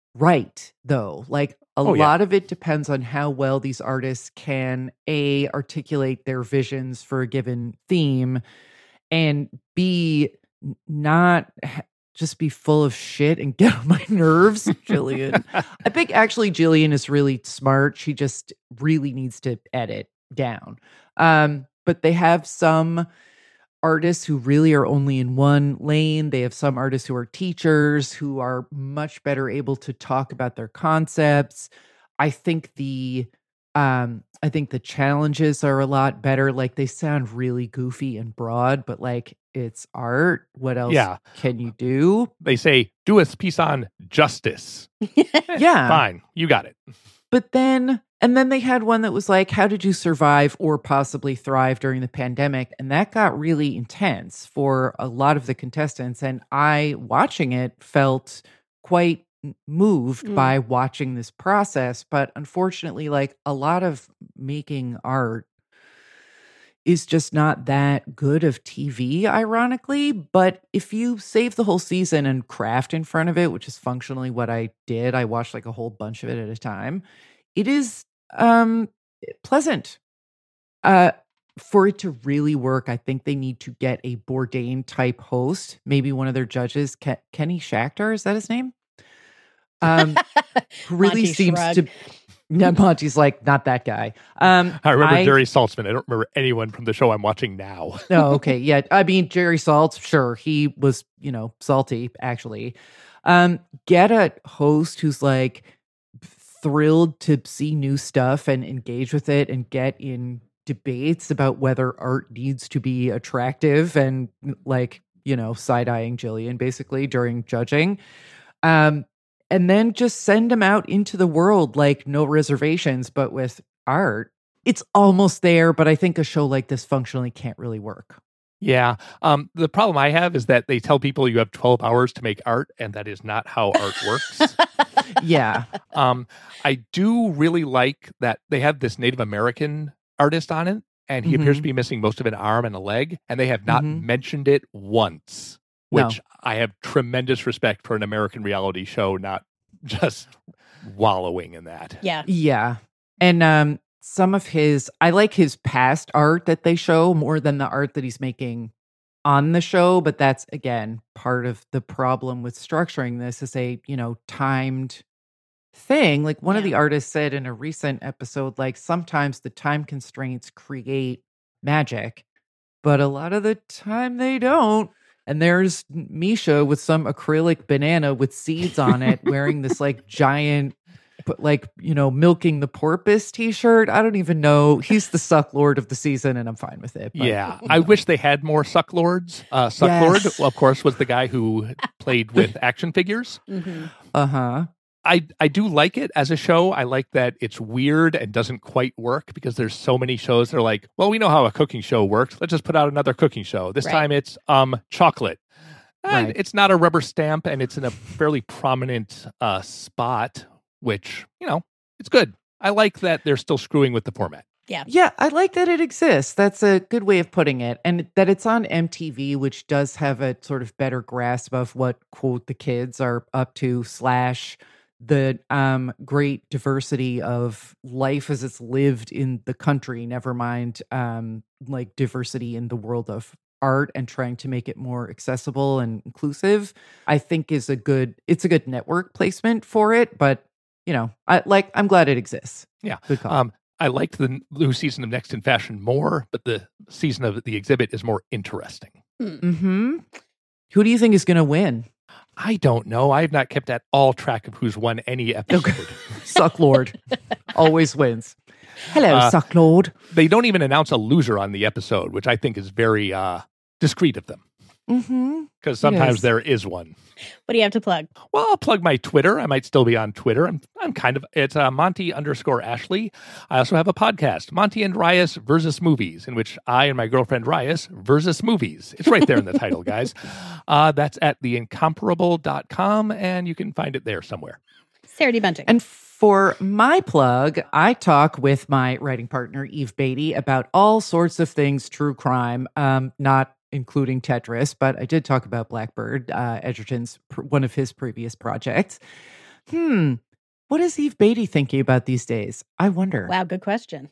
Speaker 5: right though. Like a
Speaker 7: Oh, yeah.
Speaker 5: lot of it depends on how well these artists can A, articulate their visions for a given theme, and B, n- not ha- just be full of shit and get on my nerves. Jillian. I think actually Jillian is really smart. She just really needs to edit down. Um, but they have some artists who really are only in one lane. They have some artists who are teachers who are much better able to talk about their concepts. I think the um I think the challenges are a lot better. Like they sound really goofy and broad, but like it's art. What else
Speaker 7: Yeah.
Speaker 5: can you do?
Speaker 7: They say, do a piece on justice.
Speaker 5: Yeah.
Speaker 7: Fine. You got it.
Speaker 5: But then, and then they had one that was like, how did you survive or possibly thrive during the pandemic? And that got really intense for a lot of the contestants. And I, watching it, felt quite m- moved
Speaker 6: Mm.
Speaker 5: by watching this process. But unfortunately, like a lot of making art is just not that good of T V, ironically. But if you save the whole season and craft in front of it, which is functionally what I did, I watched like a whole bunch of it at a time. It is um, pleasant. Uh, for it to really work, I think they need to get a Bourdain type host, maybe one of their judges, Ke- Kenny Schachter, is that his name? Um, who really
Speaker 6: Monty
Speaker 5: seems
Speaker 6: shrug.
Speaker 5: to. No, Monty's like not that guy. Um,
Speaker 7: I remember
Speaker 5: I-
Speaker 7: Jerry Saltzman. I don't remember anyone from the show I'm watching now.
Speaker 5: Oh, okay. Yeah. I mean, Jerry Saltz, sure. He was, you know, salty, actually. Um, get a host who's like thrilled to see new stuff and engage with it and get in debates about whether art needs to be attractive and like, you know, side-eyeing Jillian basically during judging. Um, and then just send them out into the world like no reservations, but with art. It's almost there, but I think a show like this functionally can't really work.
Speaker 7: Yeah. Um, the problem I have is that they tell people you have twelve hours to make art, and that is not how art works.
Speaker 5: Yeah.
Speaker 7: um, I do really like that they have this Native American artist on it, and he appears to
Speaker 5: Mhm.
Speaker 7: be missing most of an arm and a leg, and they have not
Speaker 5: Mhm.
Speaker 7: mentioned it once,
Speaker 5: No.
Speaker 7: which I have tremendous respect for an American reality show, not just wallowing in that.
Speaker 6: Yeah.
Speaker 5: Yeah. And um, some of his, I like his past art that they show more than the art that he's making on the show. But that's, again, part of the problem with structuring this as a, you know, timed thing. Like one of
Speaker 6: Yeah.
Speaker 5: the artists said in a recent episode, like sometimes the time constraints create magic, but a lot of the time they don't. And there's Misha with some acrylic banana with seeds on it, wearing this like giant, but like, you know, milking the porpoise t-shirt. I don't even know. He's the suck lord of the season, and I'm fine with it. But,
Speaker 7: Yeah, I wish they had more Suck Lords. Uh, Suck
Speaker 5: Yes.
Speaker 7: Lord, well, of course, was the guy who played with action figures.
Speaker 6: Mm-hmm.
Speaker 5: Uh-huh.
Speaker 7: I, I do like it as a show. I like that it's weird and doesn't quite work because there's so many shows that are like, well, we know how a cooking show works. Let's just put out another cooking show. This
Speaker 6: Right.
Speaker 7: time it's um chocolate. And
Speaker 5: Right.
Speaker 7: it's not a rubber stamp, and it's in a fairly prominent uh, spot, which, you know, it's good. I like that they're still screwing with the format.
Speaker 5: Yeah, I like that it exists. That's a good way of putting it. And that it's on M T V, which does have a sort of better grasp of what, quote, the kids are up to, slash the um, great diversity of life as it's lived in the country, never mind um, like diversity in the world of art and trying to make it more accessible and inclusive, I think is a good, it's a good network placement for it. But, you know, I like, I'm glad it exists.
Speaker 7: Yeah.
Speaker 5: Good call.
Speaker 7: Um, I liked the new season of Next in Fashion more, but the season of the exhibit is more interesting.
Speaker 5: Mm-hmm. Who do you think is going to win?
Speaker 7: I don't know. I have not kept at all track of who's won any episode.
Speaker 5: Suck Lord always wins. Hello,
Speaker 7: Uh,
Speaker 5: Suck Lord.
Speaker 7: They don't even announce a loser on the episode, which I think is very uh, discreet of them.
Speaker 5: Mm-hmm.
Speaker 7: Because sometimes
Speaker 5: is.
Speaker 7: there is one.
Speaker 6: What do you have to plug?
Speaker 7: Well, I'll plug my Twitter. I might still be on Twitter. I'm I'm kind of, it's uh, Monty underscore Ashley. I also have a podcast, Monty and Rias versus Movies, in which I and my girlfriend Rias versus movies. It's right there in the title, guys. Uh, that's at the incomparable dot com, and you can find it there somewhere.
Speaker 6: Sarah D. Bunting.
Speaker 5: And for my plug, I talk with my writing partner, Eve Beatty, about all sorts of things true crime, um, not including Tetris, but I did talk about Blackbird, uh, Edgerton's, pr- one of his previous projects. Hmm. What is Eve Beatty thinking about these days? I wonder.
Speaker 6: Wow, good question.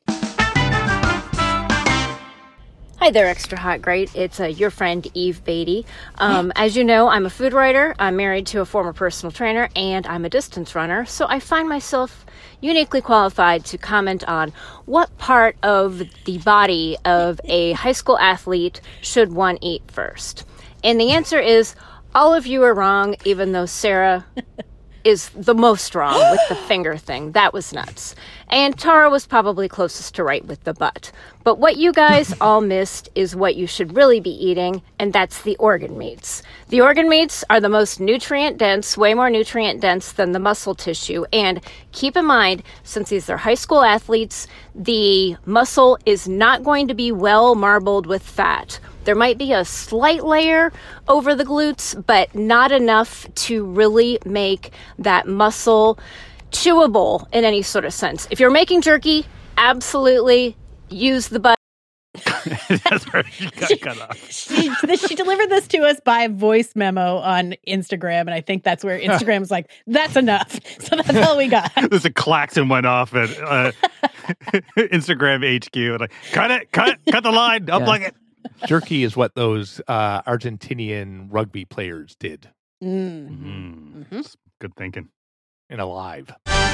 Speaker 8: Hi there, Extra Hot Great. It's uh, your friend Eve Beatty. Um, as you know, I'm a food writer. I'm married to a former personal trainer, and I'm a distance runner. So I find myself uniquely qualified to comment on what part of the body of a high school athlete should one eat first. And the answer is all of you are wrong, even though Sarah is the most wrong with the finger thing. That was nuts. And Tara was probably closest to right with the butt. But what you guys all missed is what you should really be eating, and that's the organ meats. The organ meats are the most nutrient dense, way more nutrient dense than the muscle tissue. And keep in mind, since these are high school athletes, the muscle is not going to be well marbled with fat. There might be a slight layer over the glutes, but not enough to really make that muscle chewable in any sort of sense. If you're making jerky, absolutely use the butt.
Speaker 4: That's where she got cut off.
Speaker 6: She, she delivered this to us by voice memo on Instagram, and I think that's where Instagram was like, that's enough. So that's all we got.
Speaker 4: There's a klaxon went off at uh, Instagram H Q. Like, cut it, cut, cut the line, unplug it.
Speaker 7: Jerky is what those uh, Argentinian rugby players did
Speaker 6: Mm.
Speaker 4: Mm,
Speaker 6: Mhm.
Speaker 4: Good thinking.
Speaker 7: in Alive.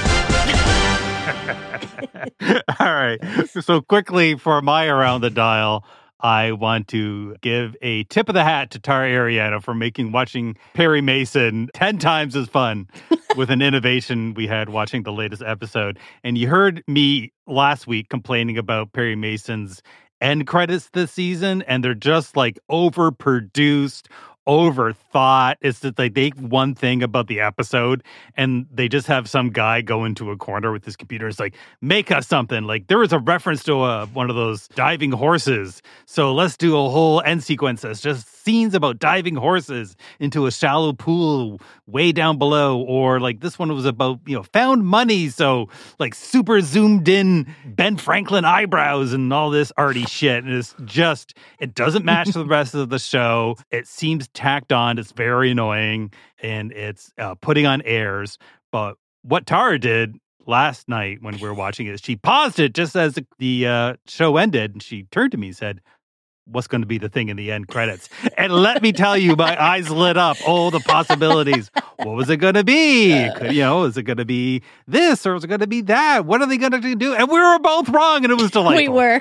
Speaker 4: All right. So quickly for my around the dial, I want to give a tip of the hat to Tara Ariano for making watching Perry Mason ten times as fun with an innovation we had watching the latest episode. And you heard me last week complaining about Perry Mason's end credits this season, and they're just like overproduced, overthought. It's just like they one thing about the episode, and they just have some guy go into a corner with his computer. It's like, make us something. Like there was a reference to a, one of those diving horses, so let's do a whole end sequence that's just scenes about diving horses into a shallow pool way down below. Or like this one was about, you know, found money, so like super zoomed in Ben Franklin eyebrows and all this arty shit. And it's just, it doesn't match the rest of the show. It seems tacked on. It's very annoying, and it's uh, putting on airs. But what Tara did last night when we were watching it, she paused it just as the, the uh, show ended, and she turned to me and said, what's going to be the thing in the end credits? And let me tell you, my eyes lit up. Oh, the possibilities. What was it going to be? Could, you know, is it going to be this or is it going to be that? What are they going to do? And we were both wrong, and it was delightful.
Speaker 6: We were.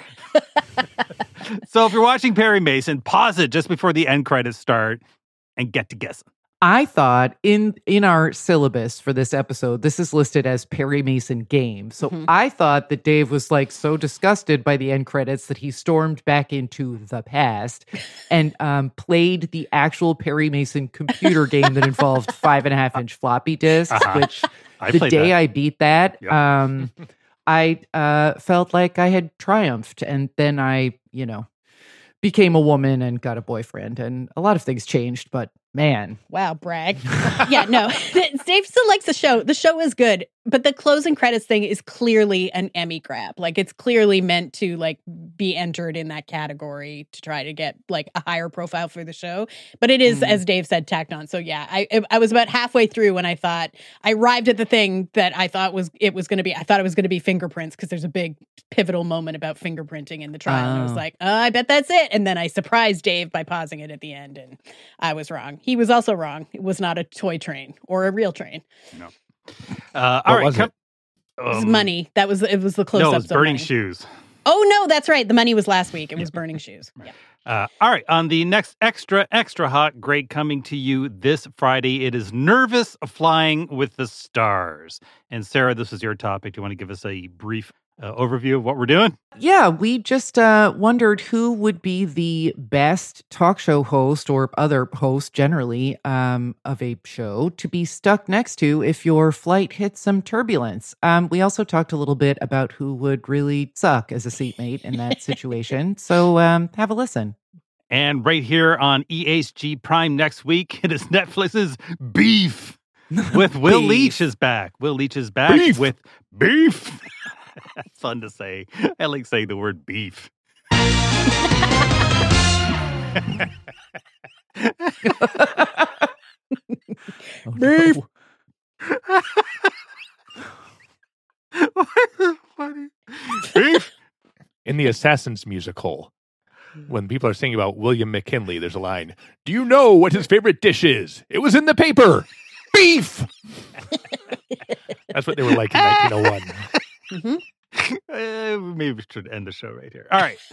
Speaker 4: So if you're watching Perry Mason, pause it just before the end credits start and get to guessing.
Speaker 5: I thought in in our syllabus for this episode, this is listed as Perry Mason game. So
Speaker 6: Mhm.
Speaker 5: I thought that Dave was like so disgusted by the end credits that he stormed back into the past and um, played the actual Perry Mason computer game that involved five and a half inch floppy disks,
Speaker 4: Uh-huh.
Speaker 5: which
Speaker 4: I
Speaker 5: the
Speaker 4: played
Speaker 5: day
Speaker 4: that.
Speaker 5: I beat that,
Speaker 4: Yep.
Speaker 5: um, I uh, felt like I had triumphed. And then I, you know, became a woman and got a boyfriend, and a lot of things changed, but man.
Speaker 6: Wow, brag. Yeah, no. Dave still likes the show. The show is good, but the closing credits thing is clearly an Emmy grab. Like, it's clearly meant to like be entered in that category to try to get like a higher profile for the show. But it is,
Speaker 5: Mhm.
Speaker 6: as Dave said, tacked on. So yeah, I I was about halfway through when I thought I arrived at the thing that I thought was it was going to be. I thought it was going to be fingerprints because there's a big pivotal moment about fingerprinting in the trial, and I was
Speaker 5: Oh.
Speaker 6: like, oh, I bet that's it. And then I surprised Dave by pausing it at the end, and I was wrong. He was also wrong. It was not a toy train or a real train.
Speaker 4: Uh, all
Speaker 7: What
Speaker 4: right.
Speaker 7: was
Speaker 4: come-
Speaker 6: It was
Speaker 4: um,
Speaker 6: money. That was it. Was the close
Speaker 4: No, it
Speaker 6: ups
Speaker 4: was
Speaker 6: of
Speaker 4: Burning
Speaker 6: money.
Speaker 4: Shoes.
Speaker 6: Oh no, that's right. The money was last week. It was burning shoes. Yeah.
Speaker 4: Uh, all right. On the next extra, extra hot, great coming to you this Friday, it is Nervous Flying with the Stars. And Sarah, this is your topic. Do you want to give us a brief uh, overview of what we're doing?
Speaker 5: Yeah, we just uh, wondered who would be the best talk show host or other host generally um, of a show to be stuck next to if your flight hits some turbulence. Um, we also talked a little bit about who would really suck as a seatmate in that situation. So um, have a listen.
Speaker 4: And right here on E H G Prime next week, it is Netflix's Beef with Will
Speaker 5: Beef.
Speaker 4: Leach is back. Will Leach is back
Speaker 7: Beef.
Speaker 4: with Beef. That's fun to say. I like saying the word beef.
Speaker 5: Oh,
Speaker 7: Beef.
Speaker 5: no.
Speaker 4: Why is it funny? Beef.
Speaker 7: In the Assassins musical, when people are singing about William McKinley, there's a line, do you know what his favorite dish is? It was in the paper. Beef! That's what they were like in nineteen oh one.
Speaker 6: Mhm.
Speaker 4: Uh, maybe we should end the show right here. All right.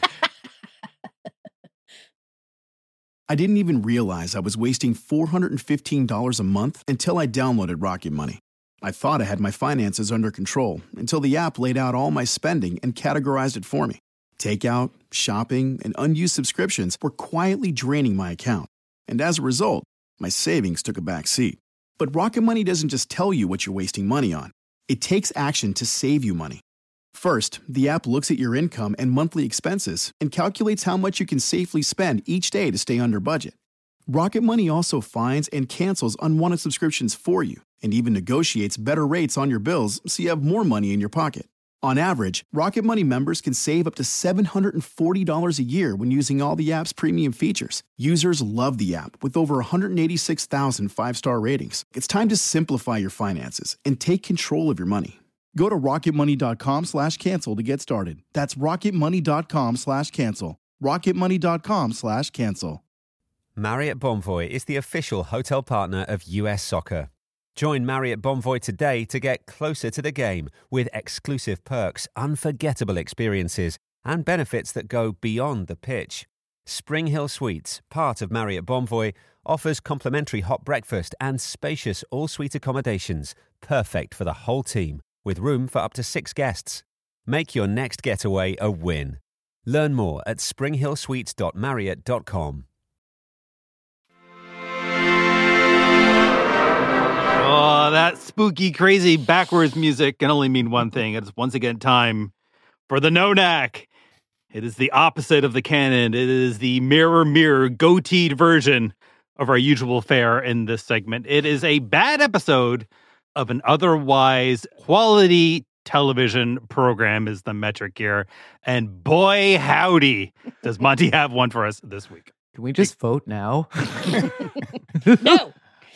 Speaker 9: I didn't even realize I was wasting four hundred fifteen dollars a month until I downloaded Rocket Money. I thought I had my finances under control until the app laid out all my spending and categorized it for me. Takeout, shopping, and unused subscriptions were quietly draining my account. And as a result, my savings took a back seat. But Rocket Money doesn't just tell you what you're wasting money on. It takes action to save you money. First, the app looks at your income and monthly expenses and calculates how much you can safely spend each day to stay under budget. Rocket Money also finds and cancels unwanted subscriptions for you and even negotiates better rates on your bills so you have more money in your pocket. On average, Rocket Money members can save up to seven hundred forty dollars a year when using all the app's premium features. Users love the app with over one hundred eighty-six thousand five-star ratings. It's time to simplify your finances and take control of your money. Go to rocketmoney.com slash cancel to get started. That's rocketmoney.com slash cancel. rocketmoney.com slash cancel.
Speaker 10: Marriott Bonvoy is the official hotel partner of U S Soccer. Join Marriott Bonvoy today to get closer to the game with exclusive perks, unforgettable experiences, and benefits that go beyond the pitch. Spring Hill Suites, part of Marriott Bonvoy, offers complimentary hot breakfast and spacious all-suite accommodations, perfect for the whole team, with room for up to six guests. Make your next getaway a win. Learn more at spring hill suites dot marriott dot com.
Speaker 4: Oh, that spooky, crazy, backwards music can only mean one thing. It's once again time for the No-Knack. It is the opposite of the canon. It is the mirror, mirror, goateed version of our usual fare in this segment. It is a bad episode of an otherwise quality television program is the metric here. And boy, howdy, does Monty have one for us this week.
Speaker 5: Can we just vote now?
Speaker 6: No.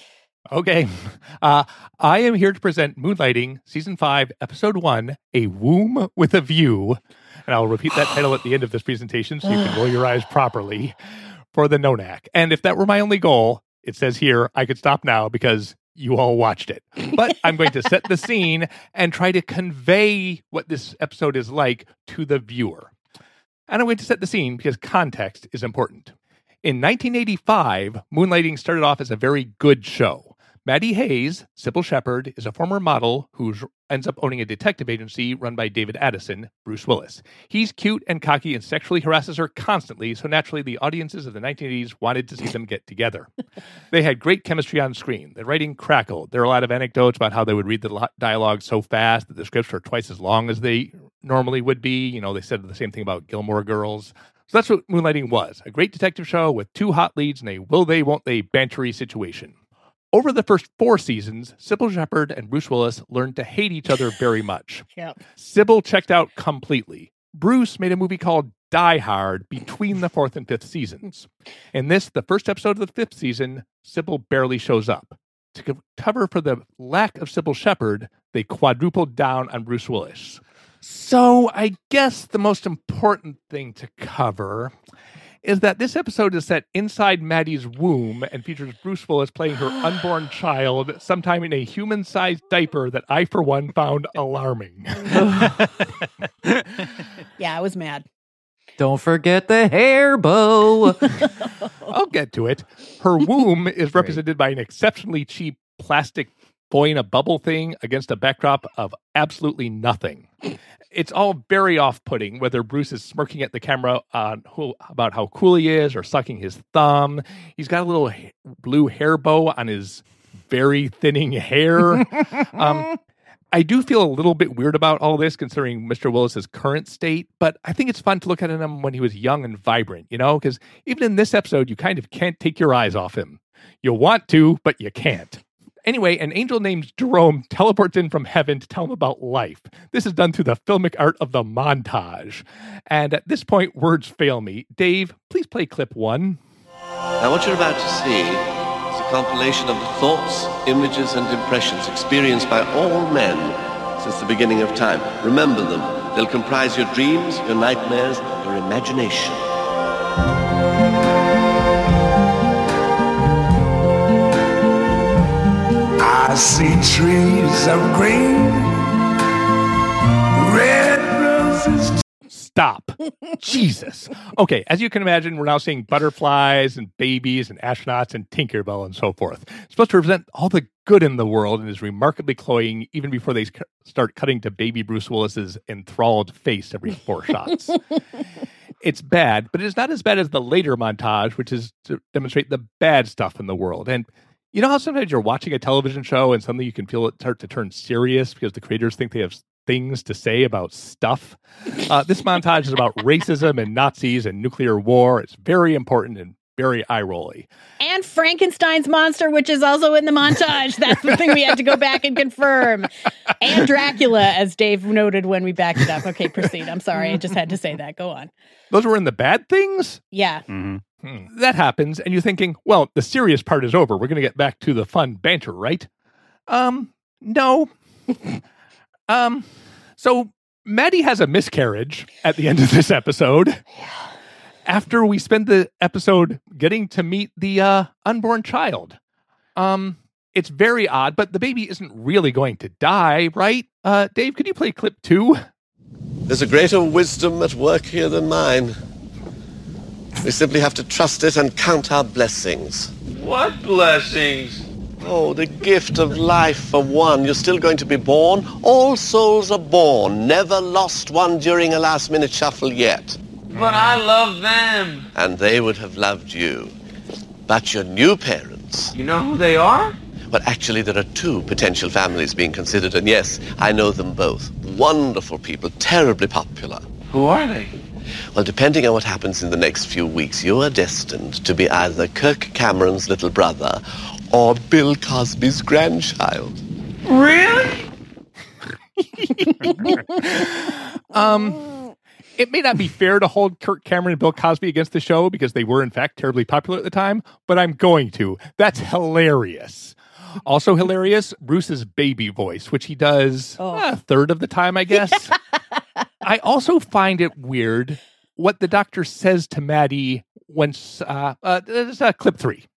Speaker 7: Okay. Uh, I am here to present Moonlighting, Season five, Episode one, A Womb with a View. And I'll repeat that title at the end of this presentation so you can roll your eyes properly for the Nonak. And if that were my only goal, it says here, I could stop now because you all watched it. But I'm going to set the scene and try to convey what this episode is like to the viewer. And I'm going to set the scene because context is important. In nineteen eighty-five, Moonlighting started off as a very good show. Maddie Hayes, Sybil Shepherd, is a former model who ends up owning a detective agency run by David Addison, Bruce Willis. He's cute and cocky and sexually harasses her constantly, so naturally the audiences of the nineteen eighties wanted to see them get together. They had great chemistry on screen. The writing crackled. There are a lot of anecdotes about how they would read the dialogue so fast that the scripts were twice as long as they normally would be. You know, they said the same thing about Gilmore Girls. So that's what Moonlighting was, a great detective show with two hot leads and a will-they, won't-they bantery situation. Over the first four seasons, Sybil Shepherd and Bruce Willis learned to hate each other very much.
Speaker 6: Yep.
Speaker 7: Sybil checked out completely. Bruce made a movie called Die Hard between the fourth and fifth seasons. In this, the first episode of the fifth season, Sybil barely shows up. To cover for the lack of Sybil Shepherd, they quadrupled down on Bruce Willis. So I guess the most important thing to cover is that this episode is set inside Maddie's womb and features Bruce Willis playing her unborn child, sometime in a human-sized diaper that I, for one, found alarming.
Speaker 6: Yeah, I was mad.
Speaker 5: Don't forget the hair bow.
Speaker 7: I'll get to it. Her womb is represented by an exceptionally cheap plastic boy in a bubble thing against a backdrop of absolutely nothing. It's all very off-putting, whether Bruce is smirking at the camera on who, about how cool he is or sucking his thumb. He's got a little ha- blue hair bow on his very thinning hair. um, I do feel a little bit weird about all this, considering Mister Willis's current state, but I think it's fun to look at him when he was young and vibrant, you know? Because even in this episode, you kind of can't take your eyes off him. You want to, but you can't. Anyway, an angel named Jerome teleports in from heaven to tell him about life. This is done through the filmic art of the montage. And at this point, words fail me. Dave, please play clip one.
Speaker 11: Now, what you're about to see is a compilation of the thoughts, images, and impressions experienced by all men since the beginning of time. Remember them. They'll comprise your dreams, your nightmares, your imagination.
Speaker 12: I see trees of green, red roses.
Speaker 7: Stop. Jesus. Okay, as you can imagine, we're now seeing butterflies and babies and astronauts and Tinkerbell and so forth. It's supposed to represent all the good in the world and is remarkably cloying even before they start cutting to baby Bruce Willis's enthralled face every four shots. It's bad, but it's not as bad as the later montage, which is to demonstrate the bad stuff in the world. And you know how sometimes you're watching a television show and suddenly you can feel it start to turn serious because the creators think they have things to say about stuff? Uh, this montage is about racism and Nazis and nuclear war. It's very important and very eye-rolly.
Speaker 6: And Frankenstein's monster, which is also in the montage. That's the thing we had to go back and confirm. And Dracula, as Dave noted when we backed it up. Okay, proceed. I'm sorry. I just had to say that. Go on.
Speaker 7: Those were in the bad things?
Speaker 6: Yeah.
Speaker 7: Mm-hmm. Hmm. That happens, and you're thinking, well, the serious part is over. We're going to get back to the fun banter, right? Um, no. um, so Maddie has a miscarriage at the end of this episode. Yeah. After we spend the episode getting to meet the uh, unborn child. Um, it's very odd, but the baby isn't really going to die, right? Uh, Dave, could you play clip two?
Speaker 11: There's a greater wisdom at work here than mine. We simply have to trust it and count our blessings.
Speaker 13: What blessings?
Speaker 11: Oh, the gift of life, for one. You're still going to be born. All souls are born. Never lost one during a last-minute shuffle yet.
Speaker 13: But I love them.
Speaker 11: And they would have loved you. But your new parents...
Speaker 13: You know who they are?
Speaker 11: Well, actually, there are two potential families being considered, and yes, I know them both. Wonderful people, terribly popular.
Speaker 13: Who are they?
Speaker 11: Well, depending on what happens in the next few weeks, you are destined to be either Kirk Cameron's little brother or Bill Cosby's grandchild.
Speaker 13: Really?
Speaker 7: um... It may not be fair to hold Kirk Cameron and Bill Cosby against the show because they were, in fact, terribly popular at the time, but I'm going to. That's hilarious. Also hilarious, Bruce's baby voice, which he does
Speaker 6: Oh.
Speaker 7: a third of the time, I guess. I also find it weird what the doctor says to Maddie once, uh, uh, this is uh, clip three.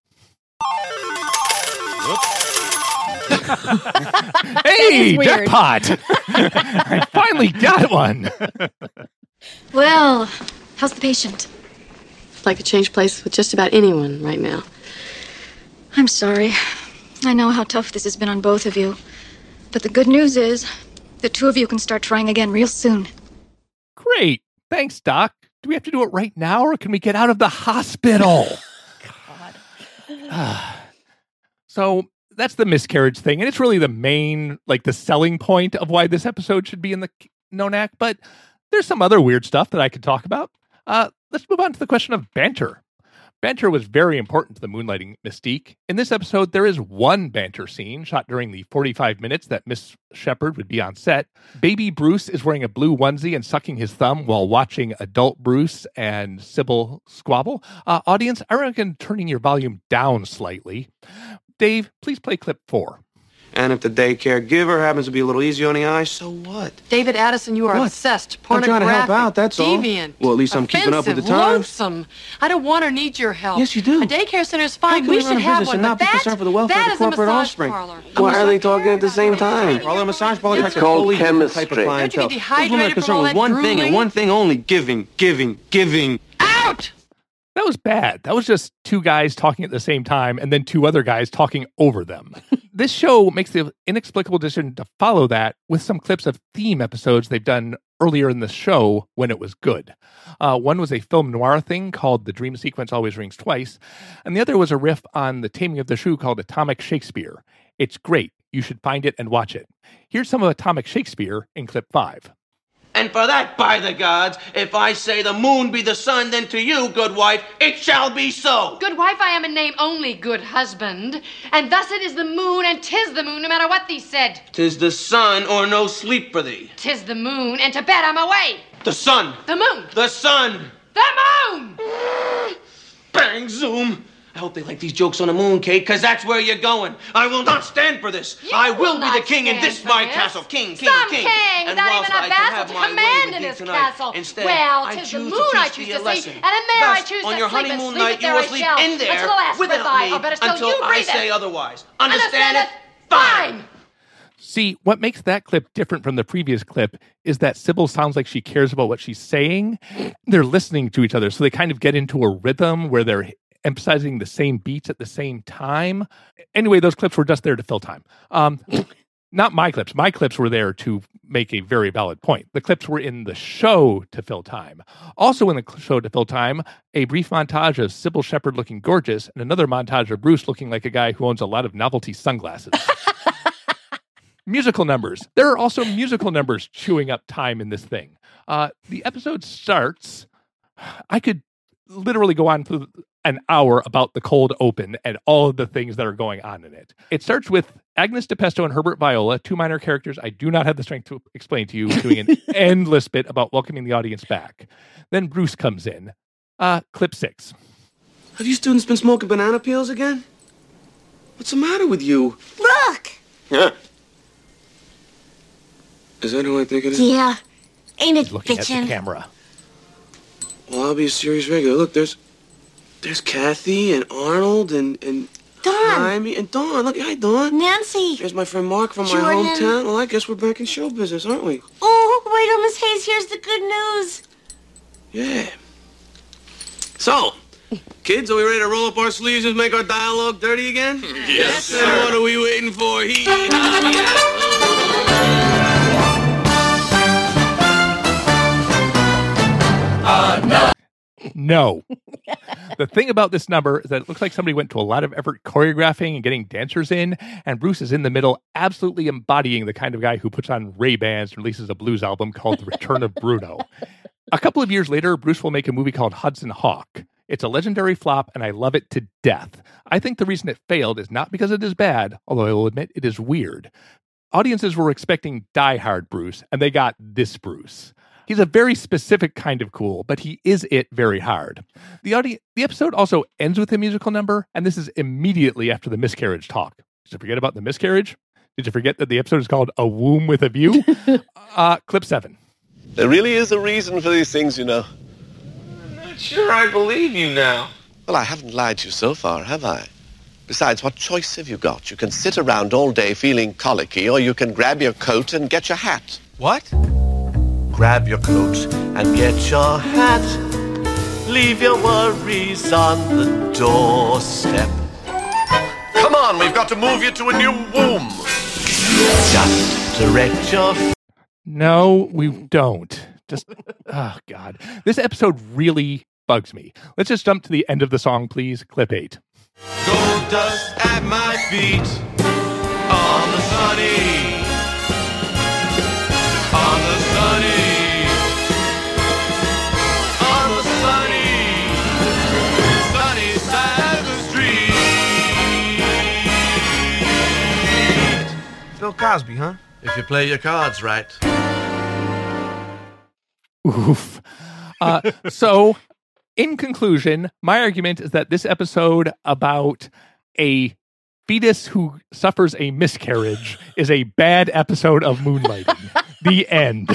Speaker 7: Hey,
Speaker 6: weird.
Speaker 7: jackpot! I finally got one.
Speaker 14: Well, how's the patient?
Speaker 15: I'd like to change place with just about anyone right now.
Speaker 14: I'm sorry. I know how tough this has been on both of you. But the good news is the two of you can start trying again real soon.
Speaker 7: Great. Thanks, Doc. Do we have to do it right now, or can we get out of the hospital? God. So that's the miscarriage thing, and it's really the main, like the selling point of why this episode should be in the Nonak, but there's some other weird stuff that I could talk about. Uh, let's move on to the question of banter. Banter was very important to the moonlighting mystique. In this episode, there is one banter scene shot during the forty-five minutes that Miss Shepherd would be on set. Baby Bruce is wearing a blue onesie and sucking his thumb while watching adult Bruce and Sybil squabble. Uh, audience, I reckon turning your volume down slightly. Dave, please play clip four.
Speaker 16: And if the daycare giver happens to be a little easy on the eyes, so what?
Speaker 15: David Addison, you are
Speaker 16: What?
Speaker 15: obsessed,
Speaker 16: I'm
Speaker 15: pornographic,
Speaker 16: trying to help out, that's all.
Speaker 15: deviant.
Speaker 16: Well, at least I'm keeping up with the
Speaker 15: offensive,
Speaker 16: times.
Speaker 15: Loathsome. I don't want or need your help.
Speaker 16: Yes, you do.
Speaker 15: A daycare center is
Speaker 16: How
Speaker 15: fine.
Speaker 16: can
Speaker 15: We
Speaker 16: we run
Speaker 15: should
Speaker 16: a
Speaker 15: have
Speaker 16: business
Speaker 15: one.
Speaker 16: and
Speaker 15: but
Speaker 16: not be
Speaker 15: that,
Speaker 16: concerned for the welfare
Speaker 15: that
Speaker 16: of
Speaker 15: is
Speaker 16: the
Speaker 15: a
Speaker 16: corporate
Speaker 15: massage
Speaker 16: offspring?
Speaker 15: parlor.
Speaker 16: Why are they talking at the same time? Parlor, massage parlor,
Speaker 11: It's
Speaker 16: that's a
Speaker 11: called
Speaker 16: totally different type of
Speaker 11: chemistry.
Speaker 16: clientele.
Speaker 15: Don't you get
Speaker 16: Those women are
Speaker 15: dehydrated from
Speaker 16: concerned
Speaker 15: all
Speaker 16: with
Speaker 15: that
Speaker 16: one thing and
Speaker 15: drooling?
Speaker 16: one thing only: giving, giving, giving.
Speaker 15: Out!
Speaker 7: That was bad. That was just two guys talking at the same time and then two other guys talking over them. This show makes the inexplicable decision to follow that with some clips of theme episodes they've done earlier in the show when it was good. Uh, one was a film noir thing called The Dream Sequence Always Rings Twice, and the other was a riff on The Taming of the Shrew called Atomic Shakespeare. It's great. You should find it and watch it. Here's some of Atomic Shakespeare in clip five.
Speaker 16: And for that, by the gods, if I say the moon be the sun, then to you, good wife, it shall be so.
Speaker 17: Good wife I am in name only, good husband. And thus it is the moon, and 'tis the moon, no matter what thee said.
Speaker 16: 'Tis the sun or no sleep for thee.
Speaker 17: 'Tis the moon, and to bed I'm away.
Speaker 16: The sun.
Speaker 17: The moon.
Speaker 16: The sun.
Speaker 17: The moon!
Speaker 16: Bang, zoom. I hope they like these jokes on the moon, Kate, because that's where you're going. I will not stand for this.
Speaker 17: You
Speaker 16: I will,
Speaker 17: will
Speaker 16: be
Speaker 17: not
Speaker 16: the king in
Speaker 17: stand
Speaker 16: this
Speaker 17: for
Speaker 16: my
Speaker 17: this.
Speaker 16: castle. King, king,
Speaker 17: Some
Speaker 16: king.
Speaker 17: king,
Speaker 16: And
Speaker 17: not
Speaker 16: whilst
Speaker 17: even a
Speaker 16: I can have
Speaker 17: vassal to
Speaker 16: my way
Speaker 17: command
Speaker 16: with
Speaker 17: in
Speaker 16: thee
Speaker 17: this
Speaker 16: tonight,
Speaker 17: castle.
Speaker 16: Instead,
Speaker 17: Well,
Speaker 16: I
Speaker 17: 'tis the
Speaker 16: choose
Speaker 17: moon
Speaker 16: to
Speaker 17: I
Speaker 16: teach
Speaker 17: choose
Speaker 16: thee
Speaker 17: to
Speaker 16: a
Speaker 17: see,
Speaker 16: lesson.
Speaker 17: and in there I
Speaker 16: Thus,
Speaker 17: choose
Speaker 16: on
Speaker 17: to
Speaker 16: your
Speaker 17: sleep, and
Speaker 16: honeymoon
Speaker 17: sleep
Speaker 16: night,
Speaker 17: it
Speaker 16: you
Speaker 17: there
Speaker 16: will
Speaker 17: I
Speaker 16: sleep
Speaker 17: shall,
Speaker 16: in there
Speaker 17: until the last
Speaker 16: without
Speaker 17: breath I,
Speaker 16: me
Speaker 17: or better still,
Speaker 16: until
Speaker 17: you
Speaker 16: I
Speaker 17: breathe
Speaker 16: say
Speaker 17: it.
Speaker 16: otherwise. Understand it?
Speaker 17: Fine.
Speaker 7: See, what makes that clip different from the previous clip is that Sybil sounds like she cares about what she's saying. They're listening to each other, so they kind of get into a rhythm where they're emphasizing the same beats at the same time. Anyway, those clips were just there to fill time. Um, not my clips. My clips were there to make a very valid point. The clips were in the show to fill time. Also in the show to fill time, a brief montage of Sybil Shepherd looking gorgeous and another montage of Bruce looking like a guy who owns a lot of novelty sunglasses. Musical numbers. There are also musical numbers chewing up time in this thing. Uh, the episode starts. I could literally go on for an hour about the cold open and all of the things that are going on in it. It starts with Agnes DePesto and Herbert Viola, two minor characters I do not have the strength to explain to you, doing an endless bit about welcoming the audience back. Then Bruce comes in. Uh, clip six.
Speaker 16: Have you students been smoking banana peels again? What's the matter with you?
Speaker 18: Look!
Speaker 16: Yeah. Is that who I think it is?
Speaker 18: Yeah. Ain't it
Speaker 7: Looking at the
Speaker 18: bitchin'?
Speaker 7: camera.
Speaker 16: Well, I'll be a serious regular. Look, there's there's Kathy and Arnold and and
Speaker 18: Dawn.
Speaker 16: Jaime and Dawn. Look, hi Dawn.
Speaker 18: Nancy.
Speaker 16: There's my friend Mark from my
Speaker 18: Jordan.
Speaker 16: hometown. Well, I guess we're back in show business, aren't we?
Speaker 18: Oh, wait, oh, Miss Hayes, here's the good news.
Speaker 16: Yeah. So, kids, are we ready to roll up our sleeves and make our dialogue dirty again?
Speaker 12: Yes,
Speaker 16: Then
Speaker 12: sir.
Speaker 16: what are we waiting for? He.
Speaker 7: No. The thing about this number is that it looks like somebody went to a lot of effort choreographing and getting dancers in, and Bruce is in the middle, absolutely embodying the kind of guy who puts on Ray-Bans and releases a blues album called The Return of Bruno. A couple of years later, Bruce will make a movie called Hudson Hawk. It's a legendary flop, and I love it to death. I think the reason it failed is not because it is bad, although I will admit it is weird. Audiences were expecting Die Hard Bruce, and they got this Bruce. He's a very specific kind of cool, but he is it very hard. The audi- the episode also ends with a musical number, and this is immediately after the miscarriage talk. Did you forget about the miscarriage? Did you forget that the episode is called A Womb with a View? uh, clip seven.
Speaker 11: There really is a reason for these things, you know.
Speaker 13: I'm not sure I believe you now.
Speaker 11: Well, I haven't lied to you so far, have I? Besides, what choice have you got? You can sit around all day feeling colicky, or you can grab your coat and get your hat.
Speaker 16: What?
Speaker 11: Grab your coat and get your hat. Leave your worries on the doorstep. Come on, we've got to move you to a new womb. Just direct your...
Speaker 7: No, we don't. Just, oh, God. This episode really bugs me. Let's just jump to the end of the song, please. Clip eight.
Speaker 16: Gold dust at my feet on the sunny, on the sunny, on the sunny, sunny side of the street. Bill Cosby, huh?
Speaker 11: If you play your cards right.
Speaker 7: Oof. Uh, so, in conclusion, my argument is that this episode about a fetus who suffers a miscarriage is a bad episode of Moonlighting. The end.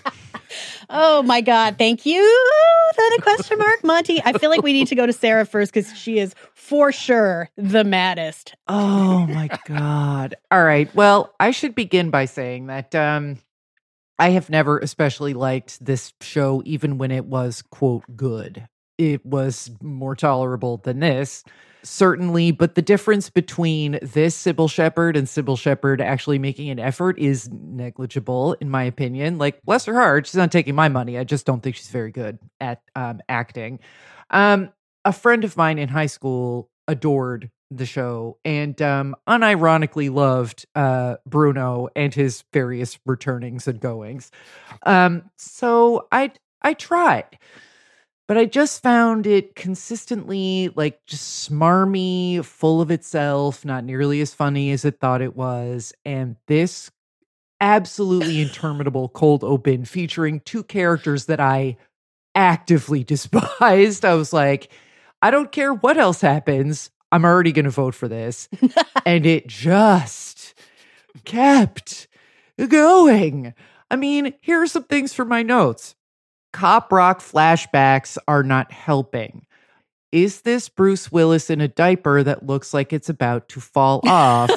Speaker 6: Oh my God. Thank you. Then a question mark, Monty. I feel like we need to go to Sarah first because she is for sure the maddest.
Speaker 5: Oh my God. All right. Well, I should begin by saying that um, I have never especially liked this show, even when it was, quote, good. It was more tolerable than this, certainly. But the difference between this Sybil Shepherd and Sybil Shepherd actually making an effort is negligible, in my opinion. Like, bless her heart, she's not taking my money. I just don't think she's very good at um, acting. Um, a friend of mine in high school adored the show and um, unironically loved uh, Bruno and his various returnings and goings. Um, so I I tried. But I just found it consistently like just smarmy, full of itself, not nearly as funny as it thought it was. And this absolutely interminable cold open featuring two characters that I actively despised. I was like, I don't care what else happens. I'm already going to vote for this. And it just kept going. I mean, here are some things for my notes. Cop rock flashbacks are not helping. Is this Bruce Willis in a diaper that looks like it's about to fall off?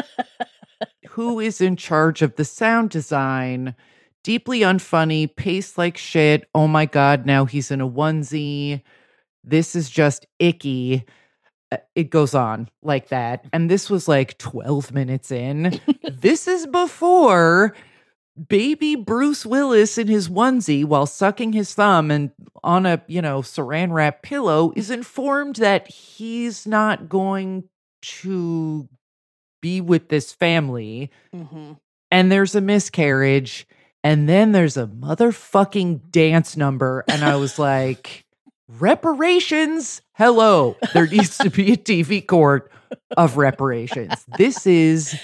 Speaker 5: Who is in charge of the sound design? Deeply unfunny, paced like shit. Oh my God, now he's in a onesie. This is just icky. It goes on like that. And this was like twelve minutes in. This is before baby Bruce Willis in his onesie while sucking his thumb and on a, you know, saran wrap pillow is informed that he's not going to be with this family.
Speaker 6: Mm-hmm.
Speaker 5: And there's a miscarriage. And then there's a motherfucking dance number. And I was like, reparations? Hello. There needs to be a T V court of reparations. This is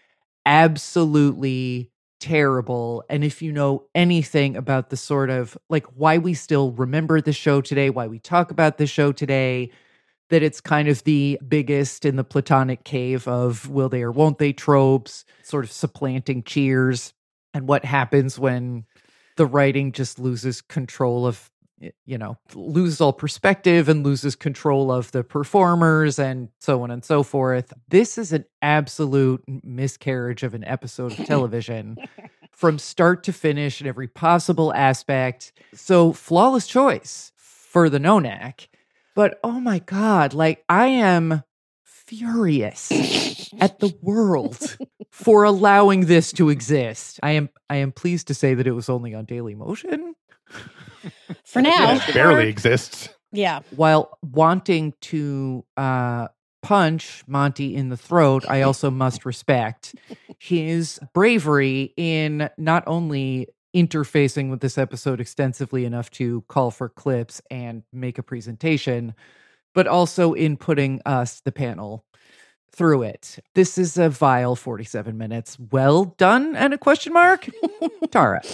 Speaker 5: absolutely terrible. And if you know anything about the sort of like why we still remember the show today, why we talk about the show today, that it's kind of the biggest in the platonic cave of will they or won't they tropes, sort of supplanting Cheers, and what happens when the writing just loses control of, you know, loses all perspective and loses control of the performers and so on and so forth. This is an absolute miscarriage of an episode of television from start to finish in every possible aspect. So flawless choice for the Nonak. But oh my God, like I am furious at the world for allowing this to exist. I am I am pleased to say that it was only on Daily Motion.
Speaker 6: For now.
Speaker 7: It barely exists.
Speaker 6: Yeah.
Speaker 5: While wanting to uh, punch Monty in the throat, I also must respect his bravery in not only interfacing with this episode extensively enough to call for clips and make a presentation, but also in putting us, the panel, through it. This is a vile forty-seven minutes. Well done, and a question mark? Tara.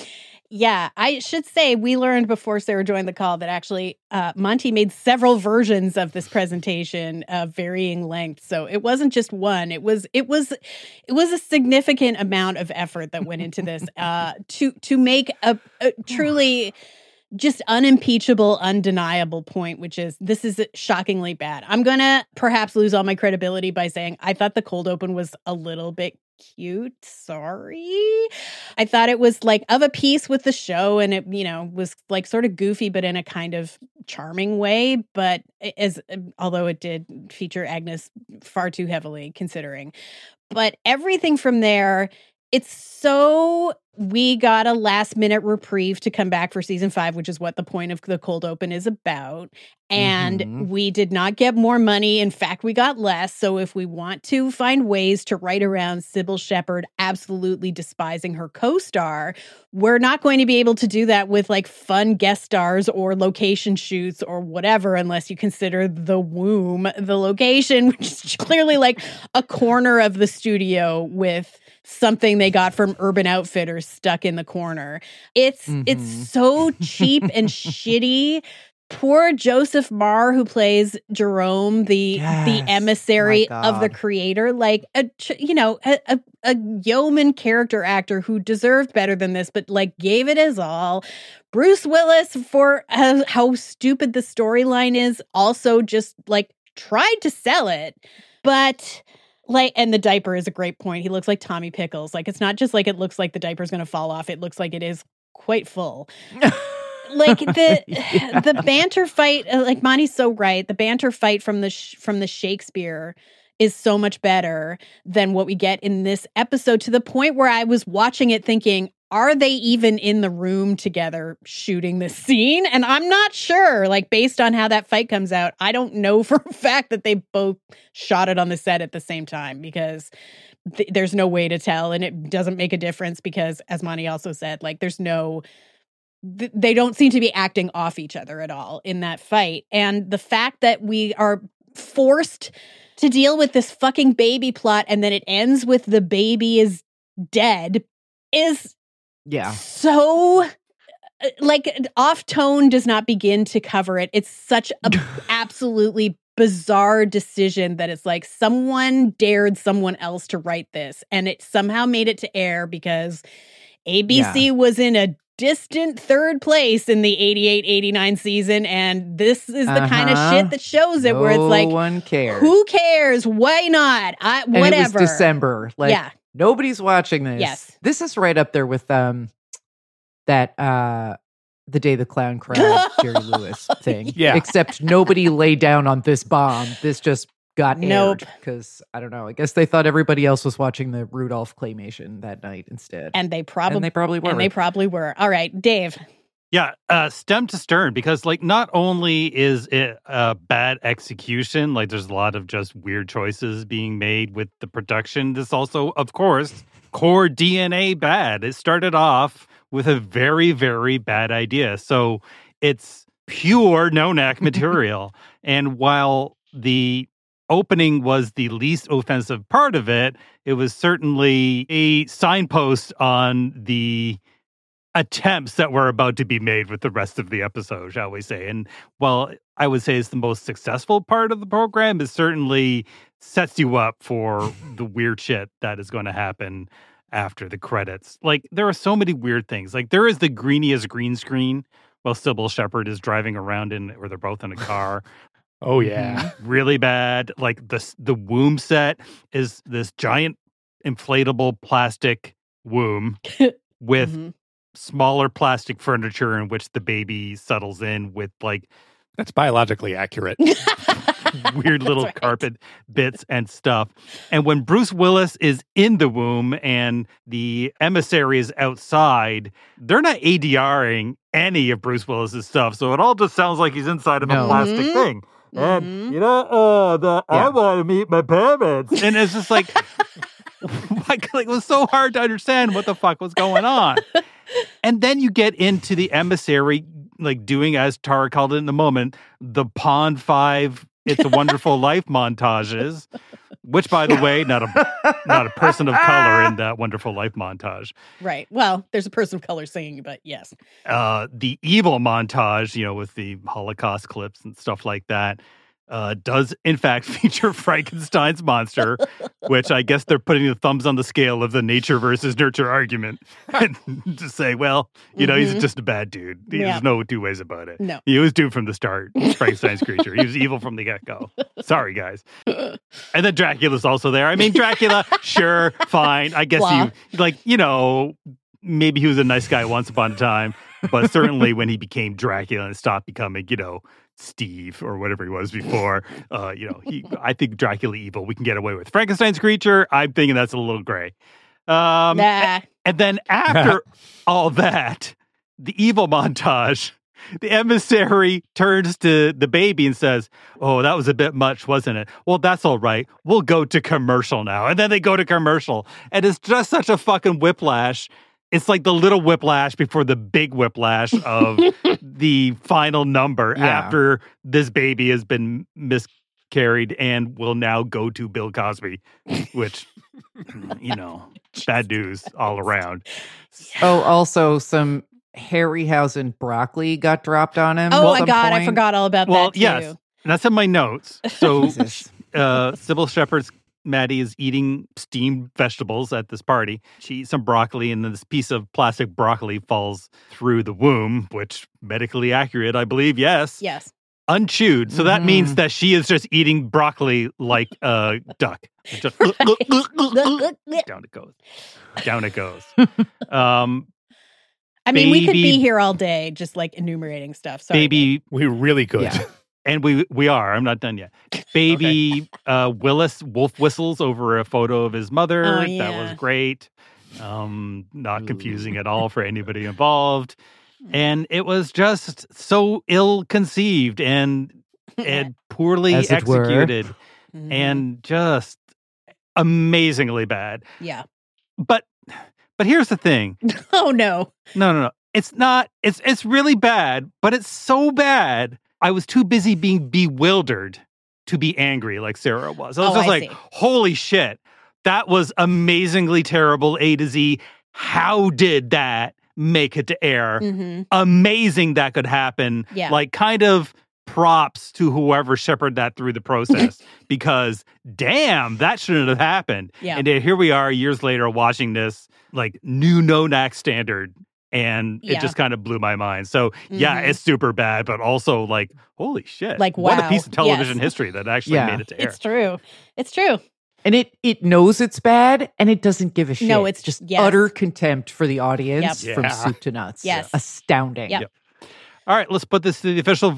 Speaker 6: Yeah, I should say we learned before Sarah joined the call that actually uh, Monty made several versions of this presentation of varying lengths. So it wasn't just one. It was it was it was a significant amount of effort that went into this uh, to to make a, a truly just unimpeachable, undeniable point, which is this is shockingly bad. I'm gonna perhaps lose all my credibility by saying I thought the cold open was a little bit cute. Sorry. I thought it was like of a piece with the show, and it, you know, was like sort of goofy, but in a kind of charming way. But as although it did feature Agnes far too heavily, considering. But everything from there, it's so we got a last minute reprieve to come back for season five, which is what the point of the cold open is about. And mm-hmm. we did not get more money. In fact, we got less. So if we want to find ways to write around Sybil Shepherd absolutely despising her co-star, we're not going to be able to do that with like fun guest stars or location shoots or whatever, unless you consider the womb, the location, which is clearly like a corner of the studio with something they got from Urban Outfitters stuck in the corner. It's mm-hmm. it's so cheap and shitty. Poor Joseph Marr, who plays Jerome, the yes. the emissary of the creator, like a you know a, a, a yeoman character actor who deserved better than this, but like gave it his all. Bruce Willis, for how, how stupid the storyline is, also just like tried to sell it, but. Like, and the diaper is a great point. He looks like Tommy Pickles. Like, it's not just like it looks like the diaper's going to fall off. It looks like it is quite full. Like the yeah. the banter fight, like Monty's so right. The banter fight from the sh- from the Shakespeare is so much better than what we get in this episode. To the point where I was watching it thinking, are they even in the room together shooting this scene? And I'm not sure, like based on how that fight comes out, I don't know for a fact that they both shot it on the set at the same time, because th- there's no way to tell. And it doesn't make a difference because, as Monty also said, like there's no, th- they don't seem to be acting off each other at all in that fight. And the fact that we are forced to deal with this fucking baby plot and then it ends with the baby is dead is
Speaker 5: Yeah.
Speaker 6: so, like, off tone does not begin to cover it. It's such a absolutely bizarre decision that it's like someone dared someone else to write this, and it somehow made it to air because A B C yeah. was in a distant third place in the eighty-eight eighty-nine season, and this is the uh-huh. kind of shit that shows it,
Speaker 5: no
Speaker 6: where it's like,
Speaker 5: one cares.
Speaker 6: Who cares? Why not? I, whatever.
Speaker 5: And it was December. Like,
Speaker 6: yeah.
Speaker 5: Nobody's watching this.
Speaker 6: Yes.
Speaker 5: This is right up there with um that uh The Day the Clown Cried Jerry Lewis thing.
Speaker 7: Yeah.
Speaker 5: Except nobody laid down on this bomb. This just got
Speaker 6: nope.
Speaker 5: aired. Because, I don't know, I guess they thought everybody else was watching the Rudolph claymation that night instead.
Speaker 6: And they probably
Speaker 5: and they probably were.
Speaker 6: And they probably were. All right, Dave.
Speaker 4: Yeah, uh, stem to stern, because like not only is it a bad execution, like there's a lot of just weird choices being made with the production. This also, of course, core D N A bad. It started off with a very, very bad idea. So it's pure no-knack material. And while the opening was the least offensive part of it, it was certainly a signpost on the attempts that were about to be made with the rest of the episode, shall we say. And while I would say it's the most successful part of the program, it certainly sets you up for the weird shit that is going to happen after the credits. Like, there are so many weird things. Like, there is the greeniest green screen while Sybil Shepherd is driving around in, or they're both in a car.
Speaker 7: Oh, yeah.
Speaker 4: Really bad. Like, the, the womb set is this giant inflatable plastic womb with mm-hmm. smaller plastic furniture in which the baby settles in with, like...
Speaker 7: That's biologically accurate.
Speaker 4: Weird little right. carpet bits and stuff. And when Bruce Willis is in the womb and the emissary is outside, they're not ADRing any of Bruce Willis's stuff. So it all just sounds like he's inside of no. a plastic
Speaker 6: mm-hmm.
Speaker 4: thing.
Speaker 6: Mm-hmm.
Speaker 4: And, you know, uh, the, yeah. I want to meet my parents. And it's just like, like, like, it was so hard to understand what the fuck was going on. And then you get into the emissary, like doing, as Tara called it in the moment, the Pond Five, It's a Wonderful Life montages, which, by the way, not a not a person of color in that Wonderful Life montage.
Speaker 6: Right. Well, there's a person of color singing, but yes.
Speaker 4: Uh, the evil montage, you know, with the Holocaust clips and stuff like that, uh, does in fact feature Frankenstein's monster, which I guess they're putting the thumbs on the scale of the nature versus nurture argument and to say, well, you know,
Speaker 6: Mhm.
Speaker 4: he's just a bad dude. There's
Speaker 6: Yeah.
Speaker 4: no two ways about it.
Speaker 6: No.
Speaker 4: He was doomed from the start. Frankenstein's creature. He was evil from the get-go. Sorry, guys. And then Dracula's also there. I mean, Dracula, sure, fine. I guess
Speaker 6: Blah.
Speaker 4: you, like, you know, maybe he was a nice guy once upon a time, but certainly when he became Dracula and stopped becoming, you know, Steve or whatever he was before, uh, you know, he, I think Dracula evil we can get away with. Frankenstein's creature, I'm thinking that's a little gray. Um,
Speaker 6: Nah.
Speaker 4: And then after all that, the evil montage, the emissary turns to the baby and says, oh, that was a bit much, wasn't it? Well, that's all right. We'll go to commercial now. And then they go to commercial. And it's just such a fucking whiplash. It's like the little whiplash before the big whiplash of the final number
Speaker 5: Yeah.
Speaker 4: after this baby has been miscarried and will now go to Bill Cosby, which, you know, bad news all around.
Speaker 5: Oh, also some Harryhausen broccoli got dropped on him.
Speaker 6: Oh
Speaker 5: at
Speaker 6: my
Speaker 5: some
Speaker 6: God, I
Speaker 5: point.
Speaker 6: forgot all about
Speaker 4: Well,
Speaker 6: that too.
Speaker 4: yes, that's in my notes. So,
Speaker 5: Jesus.
Speaker 4: uh, Sybil Shepherd's Maddie is eating steamed vegetables at this party. She eats some broccoli, and then this piece of plastic broccoli falls through the womb, which medically accurate, I believe. Yes,
Speaker 6: Yes.
Speaker 4: unchewed. So that
Speaker 5: Mhm.
Speaker 4: means that she is just eating broccoli like a duck. Just down it goes. Down it goes. Um,
Speaker 6: I mean, we could
Speaker 4: Baby-
Speaker 6: be here all day just like enumerating stuff. Sorry.
Speaker 4: baby
Speaker 7: We really could.
Speaker 5: Yeah.
Speaker 4: And we we are. I'm not done yet. Baby uh, Willis wolf whistles over a photo of his mother.
Speaker 6: Oh,
Speaker 4: That
Speaker 6: yeah.
Speaker 4: was great. Um, not confusing at all for anybody involved. And it was just so ill conceived and and poorly
Speaker 5: As it were.
Speaker 4: executed
Speaker 6: Mhm.
Speaker 4: and just amazingly bad.
Speaker 6: Yeah.
Speaker 4: But but here's the thing.
Speaker 6: Oh no.
Speaker 4: No, no, no. It's not. It's it's really bad, but it's so bad. I was too busy being bewildered to be angry like Sarah was. I was
Speaker 6: Oh,
Speaker 4: just
Speaker 6: I
Speaker 4: like,
Speaker 6: see.
Speaker 4: holy shit. That was amazingly terrible A to Z. How did that make it to air?
Speaker 6: Mhm.
Speaker 4: Amazing that could happen.
Speaker 6: Yeah.
Speaker 4: Like kind of props to whoever shepherded that through the process because damn, that shouldn't have happened.
Speaker 6: Yeah.
Speaker 4: And then here we are years later watching this like new no-knack standard. And it
Speaker 6: Yeah.
Speaker 4: just kind of blew my mind. So, yeah,
Speaker 6: Mhm.
Speaker 4: it's super bad, but also like, holy shit.
Speaker 6: Like,
Speaker 4: What a
Speaker 6: wow.
Speaker 4: piece of television
Speaker 6: Yes.
Speaker 4: history that actually
Speaker 5: Yeah.
Speaker 4: made it to air.
Speaker 6: It's true. It's true.
Speaker 5: And it it knows it's bad and it doesn't give a shit.
Speaker 6: No, it's-
Speaker 5: just
Speaker 6: yes.
Speaker 5: utter contempt for the audience
Speaker 4: Yep.
Speaker 5: from
Speaker 4: Yeah.
Speaker 5: soup to nuts.
Speaker 6: Yes.
Speaker 5: Astounding.
Speaker 6: Yep.
Speaker 4: All right, let's put this to the official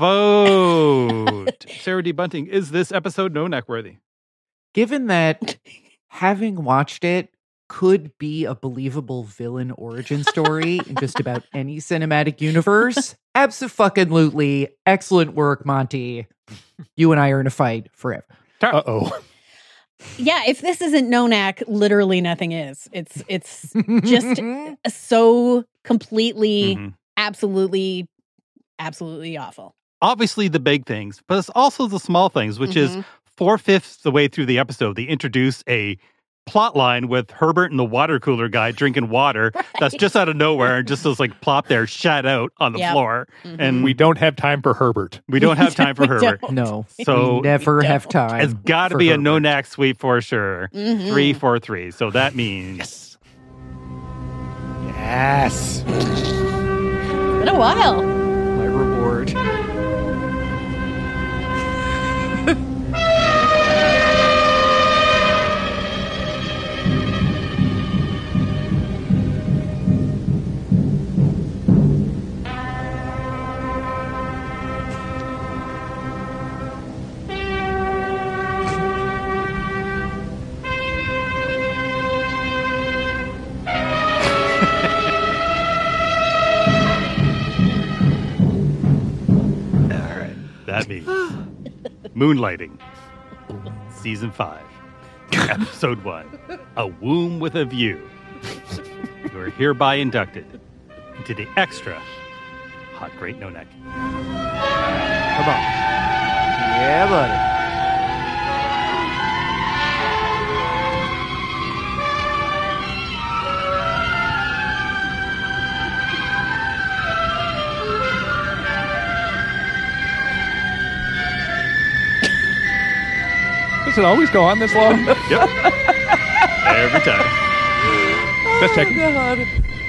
Speaker 4: vote. Sarah D. Bunting, is this episode no-knack worthy?
Speaker 5: Given that having watched it could be a believable villain origin story in just about any cinematic universe, abso-fucking-lutely. Excellent work, Monty. You and I are in a fight forever.
Speaker 7: Uh-oh.
Speaker 6: Yeah, if this isn't no-knack, literally nothing is. It's it's just so completely,
Speaker 4: Mhm.
Speaker 6: absolutely, absolutely awful.
Speaker 4: Obviously the big things, but it's also the small things, which is
Speaker 6: Mhm.
Speaker 4: four-fifths the way through the episode, they introduce a plot line with Herbert and the water cooler guy drinking water that's just out of nowhere and just was like plop there, shat out on the
Speaker 6: Yep.
Speaker 4: floor.
Speaker 6: Mhm.
Speaker 4: And
Speaker 7: We don't have time for Herbert.
Speaker 4: we don't have time for
Speaker 6: We
Speaker 4: Herbert.
Speaker 6: don't.
Speaker 5: No.
Speaker 4: So
Speaker 5: we never
Speaker 6: we
Speaker 5: have
Speaker 6: don't.
Speaker 5: time.
Speaker 4: it's got to
Speaker 5: for
Speaker 4: be a
Speaker 5: Herbert.
Speaker 4: no-knack sweep for sure.
Speaker 6: Mhm.
Speaker 4: Three, four, three. So that means
Speaker 7: Yes.
Speaker 6: Been a while.
Speaker 5: My reward.
Speaker 4: that means Moonlighting, season five, episode one, A Womb with a View. You are hereby inducted into the extra hot great no neck.
Speaker 5: Come on. Yeah, buddy.
Speaker 7: Does it always go on this long?
Speaker 4: Yep. Every time.
Speaker 7: Just checking.
Speaker 5: God.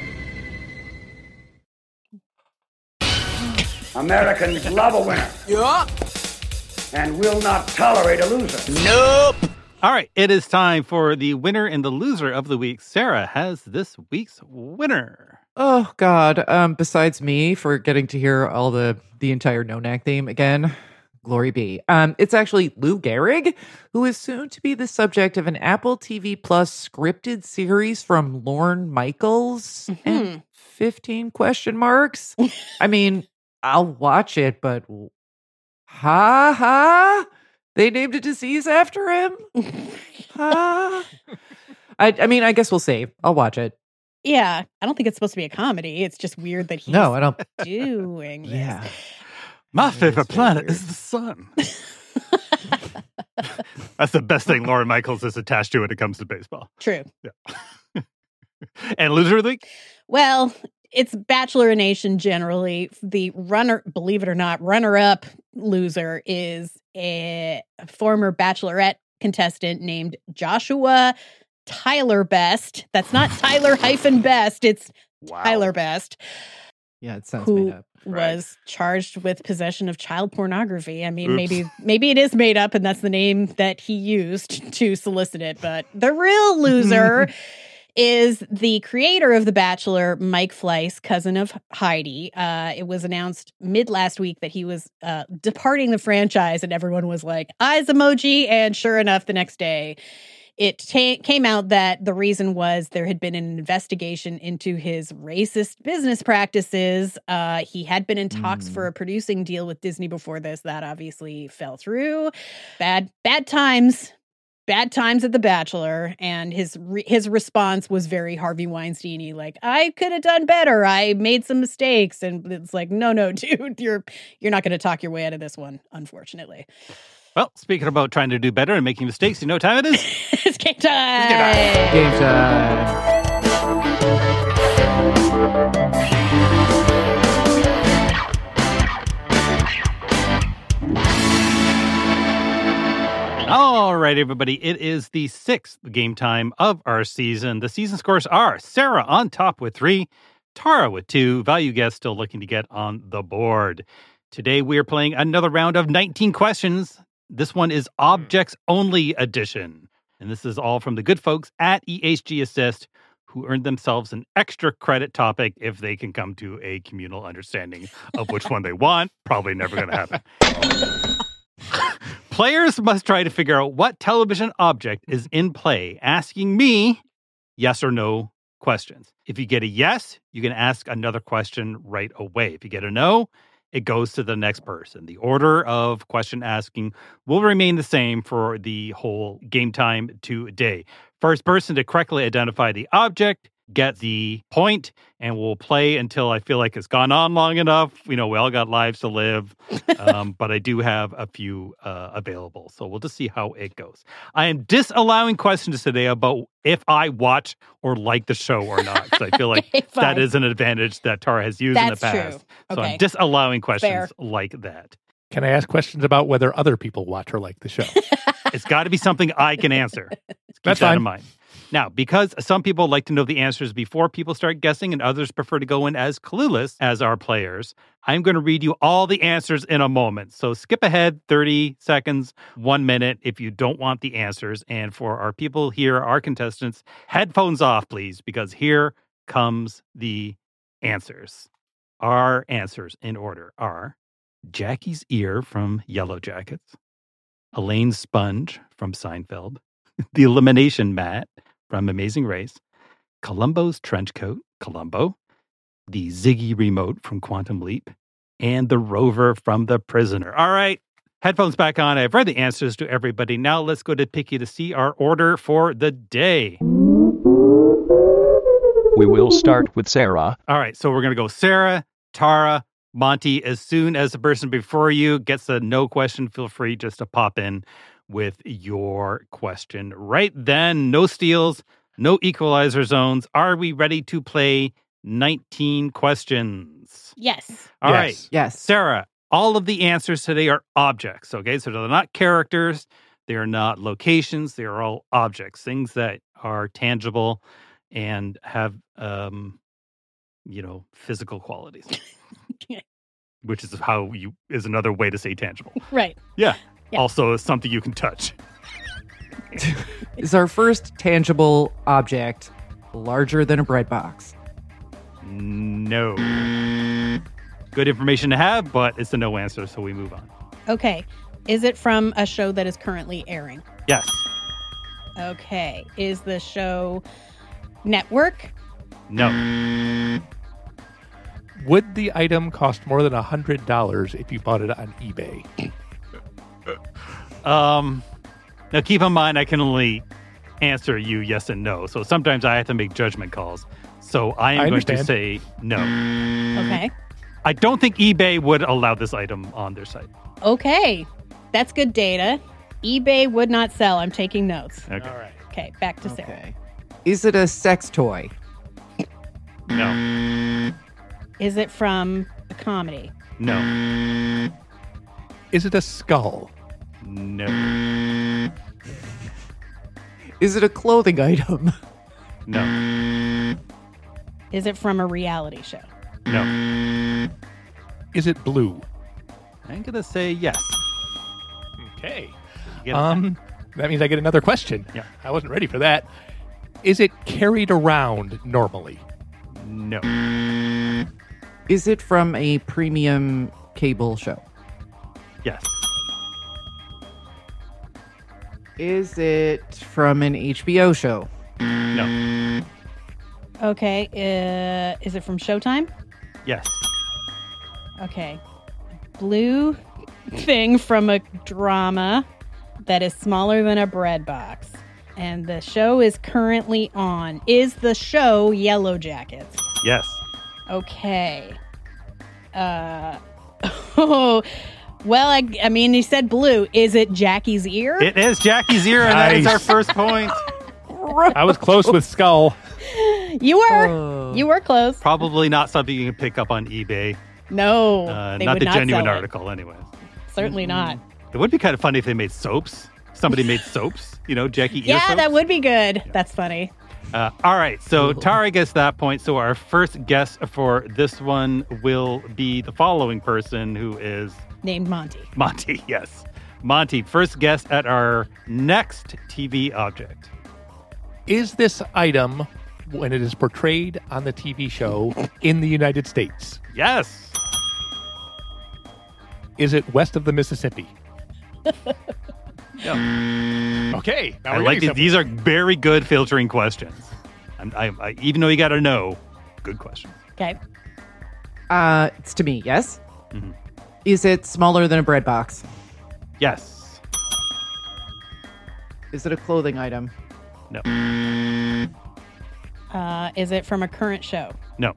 Speaker 12: Americans love a winner.
Speaker 19: Yeah.
Speaker 12: And will not tolerate a loser.
Speaker 19: Nope.
Speaker 4: All right, it is time for the winner and the loser of the week. Sarah has this week's winner.
Speaker 5: Oh God. Um, besides me for getting to hear all the the entire No-Knack theme again, glory be. Um, it's actually Lou Gehrig, who is soon to be the subject of an Apple T V Plus scripted series from Lorne Michaels
Speaker 6: Mm-hmm.
Speaker 5: and fifteen question marks. I mean, I'll watch it, but ha ha. They named a disease after him? ha. I I mean, I guess we'll see. I'll watch it.
Speaker 6: Yeah, I don't think it's supposed to be a comedy. It's just weird that he's
Speaker 5: No, I don't.
Speaker 6: doing this.
Speaker 5: Yeah.
Speaker 4: My favorite planet is the sun. That's the best thing Lorne Michaels is attached to when it comes to baseball.
Speaker 6: True.
Speaker 4: Yeah. And loser of the week?
Speaker 6: Well, it's Bachelor Nation generally. The runner, believe it or not, runner-up loser is a former Bachelorette contestant named Joshua Tyler Best. That's not Tyler hyphen Best. It's
Speaker 4: Wow.
Speaker 6: Tyler Best.
Speaker 5: Yeah, it sounds
Speaker 6: who
Speaker 5: made up.
Speaker 6: was charged with possession of child pornography. I mean,
Speaker 4: Oops.
Speaker 6: maybe maybe it is made up and that's the name that he used to solicit it. But the real loser is the creator of The Bachelor, Mike Fleiss, cousin of Heidi. Uh, it was announced mid last week that he was uh, departing the franchise, and everyone was like, eyes emoji. And sure enough, the next day, it ta- came out that the reason was there had been an investigation into his racist business practices. Uh, he had been in talks
Speaker 5: Mm.
Speaker 6: for a producing deal with Disney before this. That obviously fell through. Bad, bad times. Bad times at The Bachelor, and his re- his response was very Harvey Weinstein-y, like, I could have done better. I made some mistakes, and it's like, no, no, dude, you're you're not going to talk your way out of this one, unfortunately.
Speaker 4: Well, speaking about trying to do better and making mistakes, you know what time it is?
Speaker 6: It's game time.
Speaker 5: Game time.
Speaker 4: All right, everybody. It is the sixth game time of our season. The season scores are Sarah on top with three, Tara with two, value guest still looking to get on the board. Today, we are playing another round of nineteen questions. This one is Objects Only Edition. And this is all from the good folks at E H G Assist, who earned themselves an extra credit topic if they can come to a communal understanding of which one they want. Probably never going to happen. Players must try to figure out what television object is in play, asking me yes or no questions. If you get a yes, you can ask another question right away. If you get a no, it goes to the next person. The order of question asking will remain the same for the whole game time today. First person to correctly identify the object get the point, and we'll play until I feel like it's gone on long enough. You know, we all got lives to live, um, but I do have a few uh, available. So we'll just see how it goes. I am disallowing questions today about if I watch or like the show or not, because I feel like
Speaker 6: Okay, fine.
Speaker 4: that is an advantage that Tara has used
Speaker 6: That's
Speaker 4: in the
Speaker 6: true.
Speaker 4: past. So
Speaker 6: Okay.
Speaker 4: I'm disallowing questions
Speaker 6: Fair.
Speaker 4: like that.
Speaker 7: Can I ask questions about whether other people watch or like the show?
Speaker 4: It's got to be something I can answer. Keep
Speaker 7: That's
Speaker 4: that
Speaker 7: fine.
Speaker 4: in mind. Now, because some people like to know the answers before people start guessing and others prefer to go in as clueless as our players, I'm going to read you all the answers in a moment. So skip ahead thirty seconds, one minute if you don't want the answers. And for our people here, our contestants, headphones off, please, because here comes the answers. Our answers in order are Jackie's ear from Yellow Jackets, Elaine's sponge from Seinfeld, the elimination mat from Amazing Race, Columbo's trench coat, Columbo, the Ziggy remote from Quantum Leap, and the rover from The Prisoner. All right, headphones back on. I've read the answers to everybody. Now let's go to Picky to see our order for the day.
Speaker 20: We will start with Sarah.
Speaker 4: All right, so we're going to go Sarah, Tara, Monty. As soon as the person before you gets a no question, feel free just to pop in with your question right then. No steals, no equalizer zones. Are we ready to play nineteen questions?
Speaker 6: Yes.
Speaker 4: All
Speaker 5: Yes.
Speaker 4: right.
Speaker 5: Yes.
Speaker 4: Sarah, all of the answers today are objects, okay? So they're not characters. They are not locations. They are all objects, things that are tangible and have, um, you know, physical qualities. Which is how you is another way to say tangible.
Speaker 6: Right.
Speaker 4: Yeah.
Speaker 6: Yeah.
Speaker 4: Also, something you can touch.
Speaker 5: Is our first tangible object larger than a bread box?
Speaker 4: No. Good information to have, but it's a no answer, so we move on.
Speaker 6: Okay. Is it from a show that is currently airing?
Speaker 4: Yes.
Speaker 6: Okay. Is the show network?
Speaker 4: No.
Speaker 7: Would the item cost more than one hundred dollars if you bought it on eBay?
Speaker 4: Um, now, keep in mind, I can only answer you yes and no. So sometimes I have to make judgment calls. So I am
Speaker 7: I
Speaker 4: going
Speaker 7: understand.
Speaker 4: to say no.
Speaker 6: Okay.
Speaker 4: I don't think eBay would allow this item on their site.
Speaker 6: Okay. That's good data. eBay would not sell. I'm taking notes.
Speaker 4: Okay.
Speaker 7: All right.
Speaker 6: Okay. Back to Sarah.
Speaker 5: Is it a sex toy?
Speaker 4: No.
Speaker 6: Is it from a comedy?
Speaker 4: No.
Speaker 7: Is it a skull?
Speaker 4: No.
Speaker 5: Is it a clothing item?
Speaker 4: No.
Speaker 6: Is it from a reality show?
Speaker 4: No.
Speaker 7: Is it blue?
Speaker 4: I'm going to say yes.
Speaker 7: Okay.
Speaker 4: You get
Speaker 7: Um, that means I get another question.
Speaker 4: Yeah.
Speaker 7: I wasn't ready for that. Is it carried around normally?
Speaker 4: No.
Speaker 5: Is it from a premium cable show?
Speaker 4: Yes.
Speaker 5: Is it from an H B O show?
Speaker 4: No.
Speaker 6: Okay. Uh, is it from Showtime?
Speaker 4: Yes.
Speaker 6: Okay. Blue thing from a drama that is smaller than a bread box. And the show is currently on. Is the show Yellow Jackets?
Speaker 4: Yes.
Speaker 6: Okay. Uh, oh, well, I, I mean, you said blue. Is it Jackie's Ear?
Speaker 4: It is Jackie's Ear, and that is
Speaker 7: Nice.
Speaker 4: our first point.
Speaker 7: I was close with skull.
Speaker 6: You were.
Speaker 5: Oh.
Speaker 6: You were close.
Speaker 4: Probably not something you can pick up on eBay.
Speaker 6: No.
Speaker 4: Uh,
Speaker 6: they
Speaker 4: not
Speaker 6: would
Speaker 4: the
Speaker 6: not
Speaker 4: genuine
Speaker 6: sell it.
Speaker 4: article, anyways.
Speaker 6: Certainly not.
Speaker 4: It would be kind of funny if they made soaps. Somebody made soaps, you know, Jackie Ear
Speaker 6: Yeah,
Speaker 4: soaps.
Speaker 6: that would be good. That's funny.
Speaker 4: Uh, all right, so Tara gets that point. So our first guess for this one will be the following person, who is
Speaker 6: Named Monty.
Speaker 4: Monty. Yes, Monty. First guess at our next T V object.
Speaker 7: Is this item, when it is portrayed on the T V show, in the United States?
Speaker 4: Yes.
Speaker 7: Is it west of the Mississippi?
Speaker 4: No.
Speaker 7: Okay. Now
Speaker 4: I
Speaker 7: we're
Speaker 4: like
Speaker 7: getting
Speaker 4: these.
Speaker 7: somewhere.
Speaker 4: These are very good filtering questions. I'm, I, I, even though you got to know, good question.
Speaker 6: Okay.
Speaker 5: Uh, it's to me, yes?
Speaker 4: Mhm.
Speaker 5: Is it smaller than a bread box?
Speaker 4: Yes.
Speaker 5: Is it a clothing item?
Speaker 4: No.
Speaker 6: Uh, is it from a current show?
Speaker 4: No.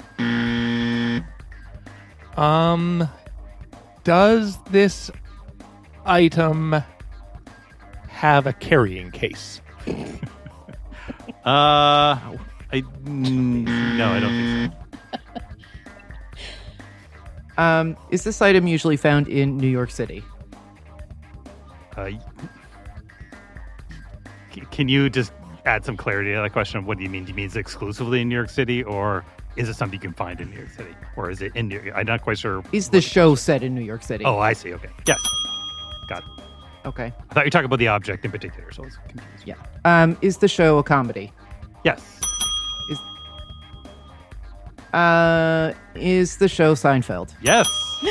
Speaker 7: Um, does this item have a carrying case?
Speaker 4: Uh, I mm, no, I don't think so.
Speaker 5: Um, is this item usually found in New York City?
Speaker 4: Uh, c- can you just add some clarity to that question? What do you mean? Do you mean it's exclusively in New York City, or is it something you can find in New York City, or is it in New York? I'm not quite sure.
Speaker 5: Is the show set in New York City?
Speaker 4: Oh, I see. Okay. Yes. Got it.
Speaker 5: Okay.
Speaker 4: I thought you were talking about the object in particular, so I was confused.
Speaker 5: Yeah. Um, is the show a comedy?
Speaker 4: Yes.
Speaker 5: Is uh is the show Seinfeld?
Speaker 4: Yes.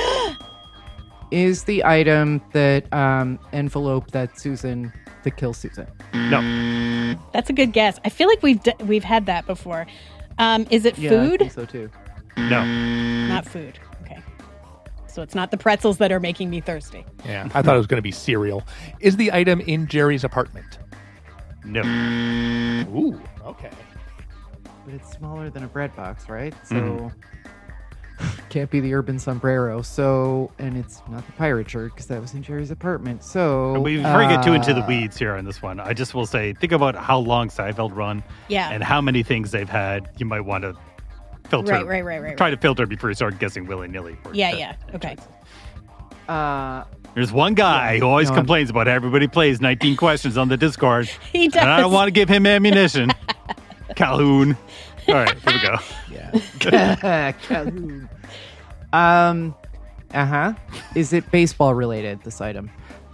Speaker 5: Is the item that um envelope that Susan that kills Susan?
Speaker 4: No.
Speaker 6: That's a good guess. I feel like we've d- we've had that before. Um, is it
Speaker 5: Yeah, I
Speaker 6: food?
Speaker 5: think so too.
Speaker 4: No.
Speaker 6: Not food. Okay. So it's not the pretzels that are making me thirsty.
Speaker 7: Yeah, I thought it was going to be cereal. Is the item in Jerry's apartment?
Speaker 4: No.
Speaker 7: Ooh, okay.
Speaker 5: But it's smaller than a bread box, right? So can't be the urban sombrero. So and it's not the pirate shirt because that was in Jerry's apartment. So
Speaker 4: We before we get too into the
Speaker 5: uh,
Speaker 4: weeds here on this one, I just will say, think about how long Seinfeld run,
Speaker 6: Yeah.
Speaker 4: and how many things they've had. You might want to filter,
Speaker 6: Right, right, right, right,
Speaker 4: Try
Speaker 6: right.
Speaker 4: to filter before you start guessing willy nilly.
Speaker 6: Yeah, yeah. Okay.
Speaker 5: Uh,
Speaker 4: There's one guy who always
Speaker 5: no, I'm-
Speaker 4: complains about how everybody plays nineteen questions on the Discord.
Speaker 6: He
Speaker 4: And I
Speaker 6: does.
Speaker 4: don't want to give him ammunition. Calhoun. All right, here we go.
Speaker 5: Yeah. Calhoun. Um, uh-huh. Is it baseball related, this item?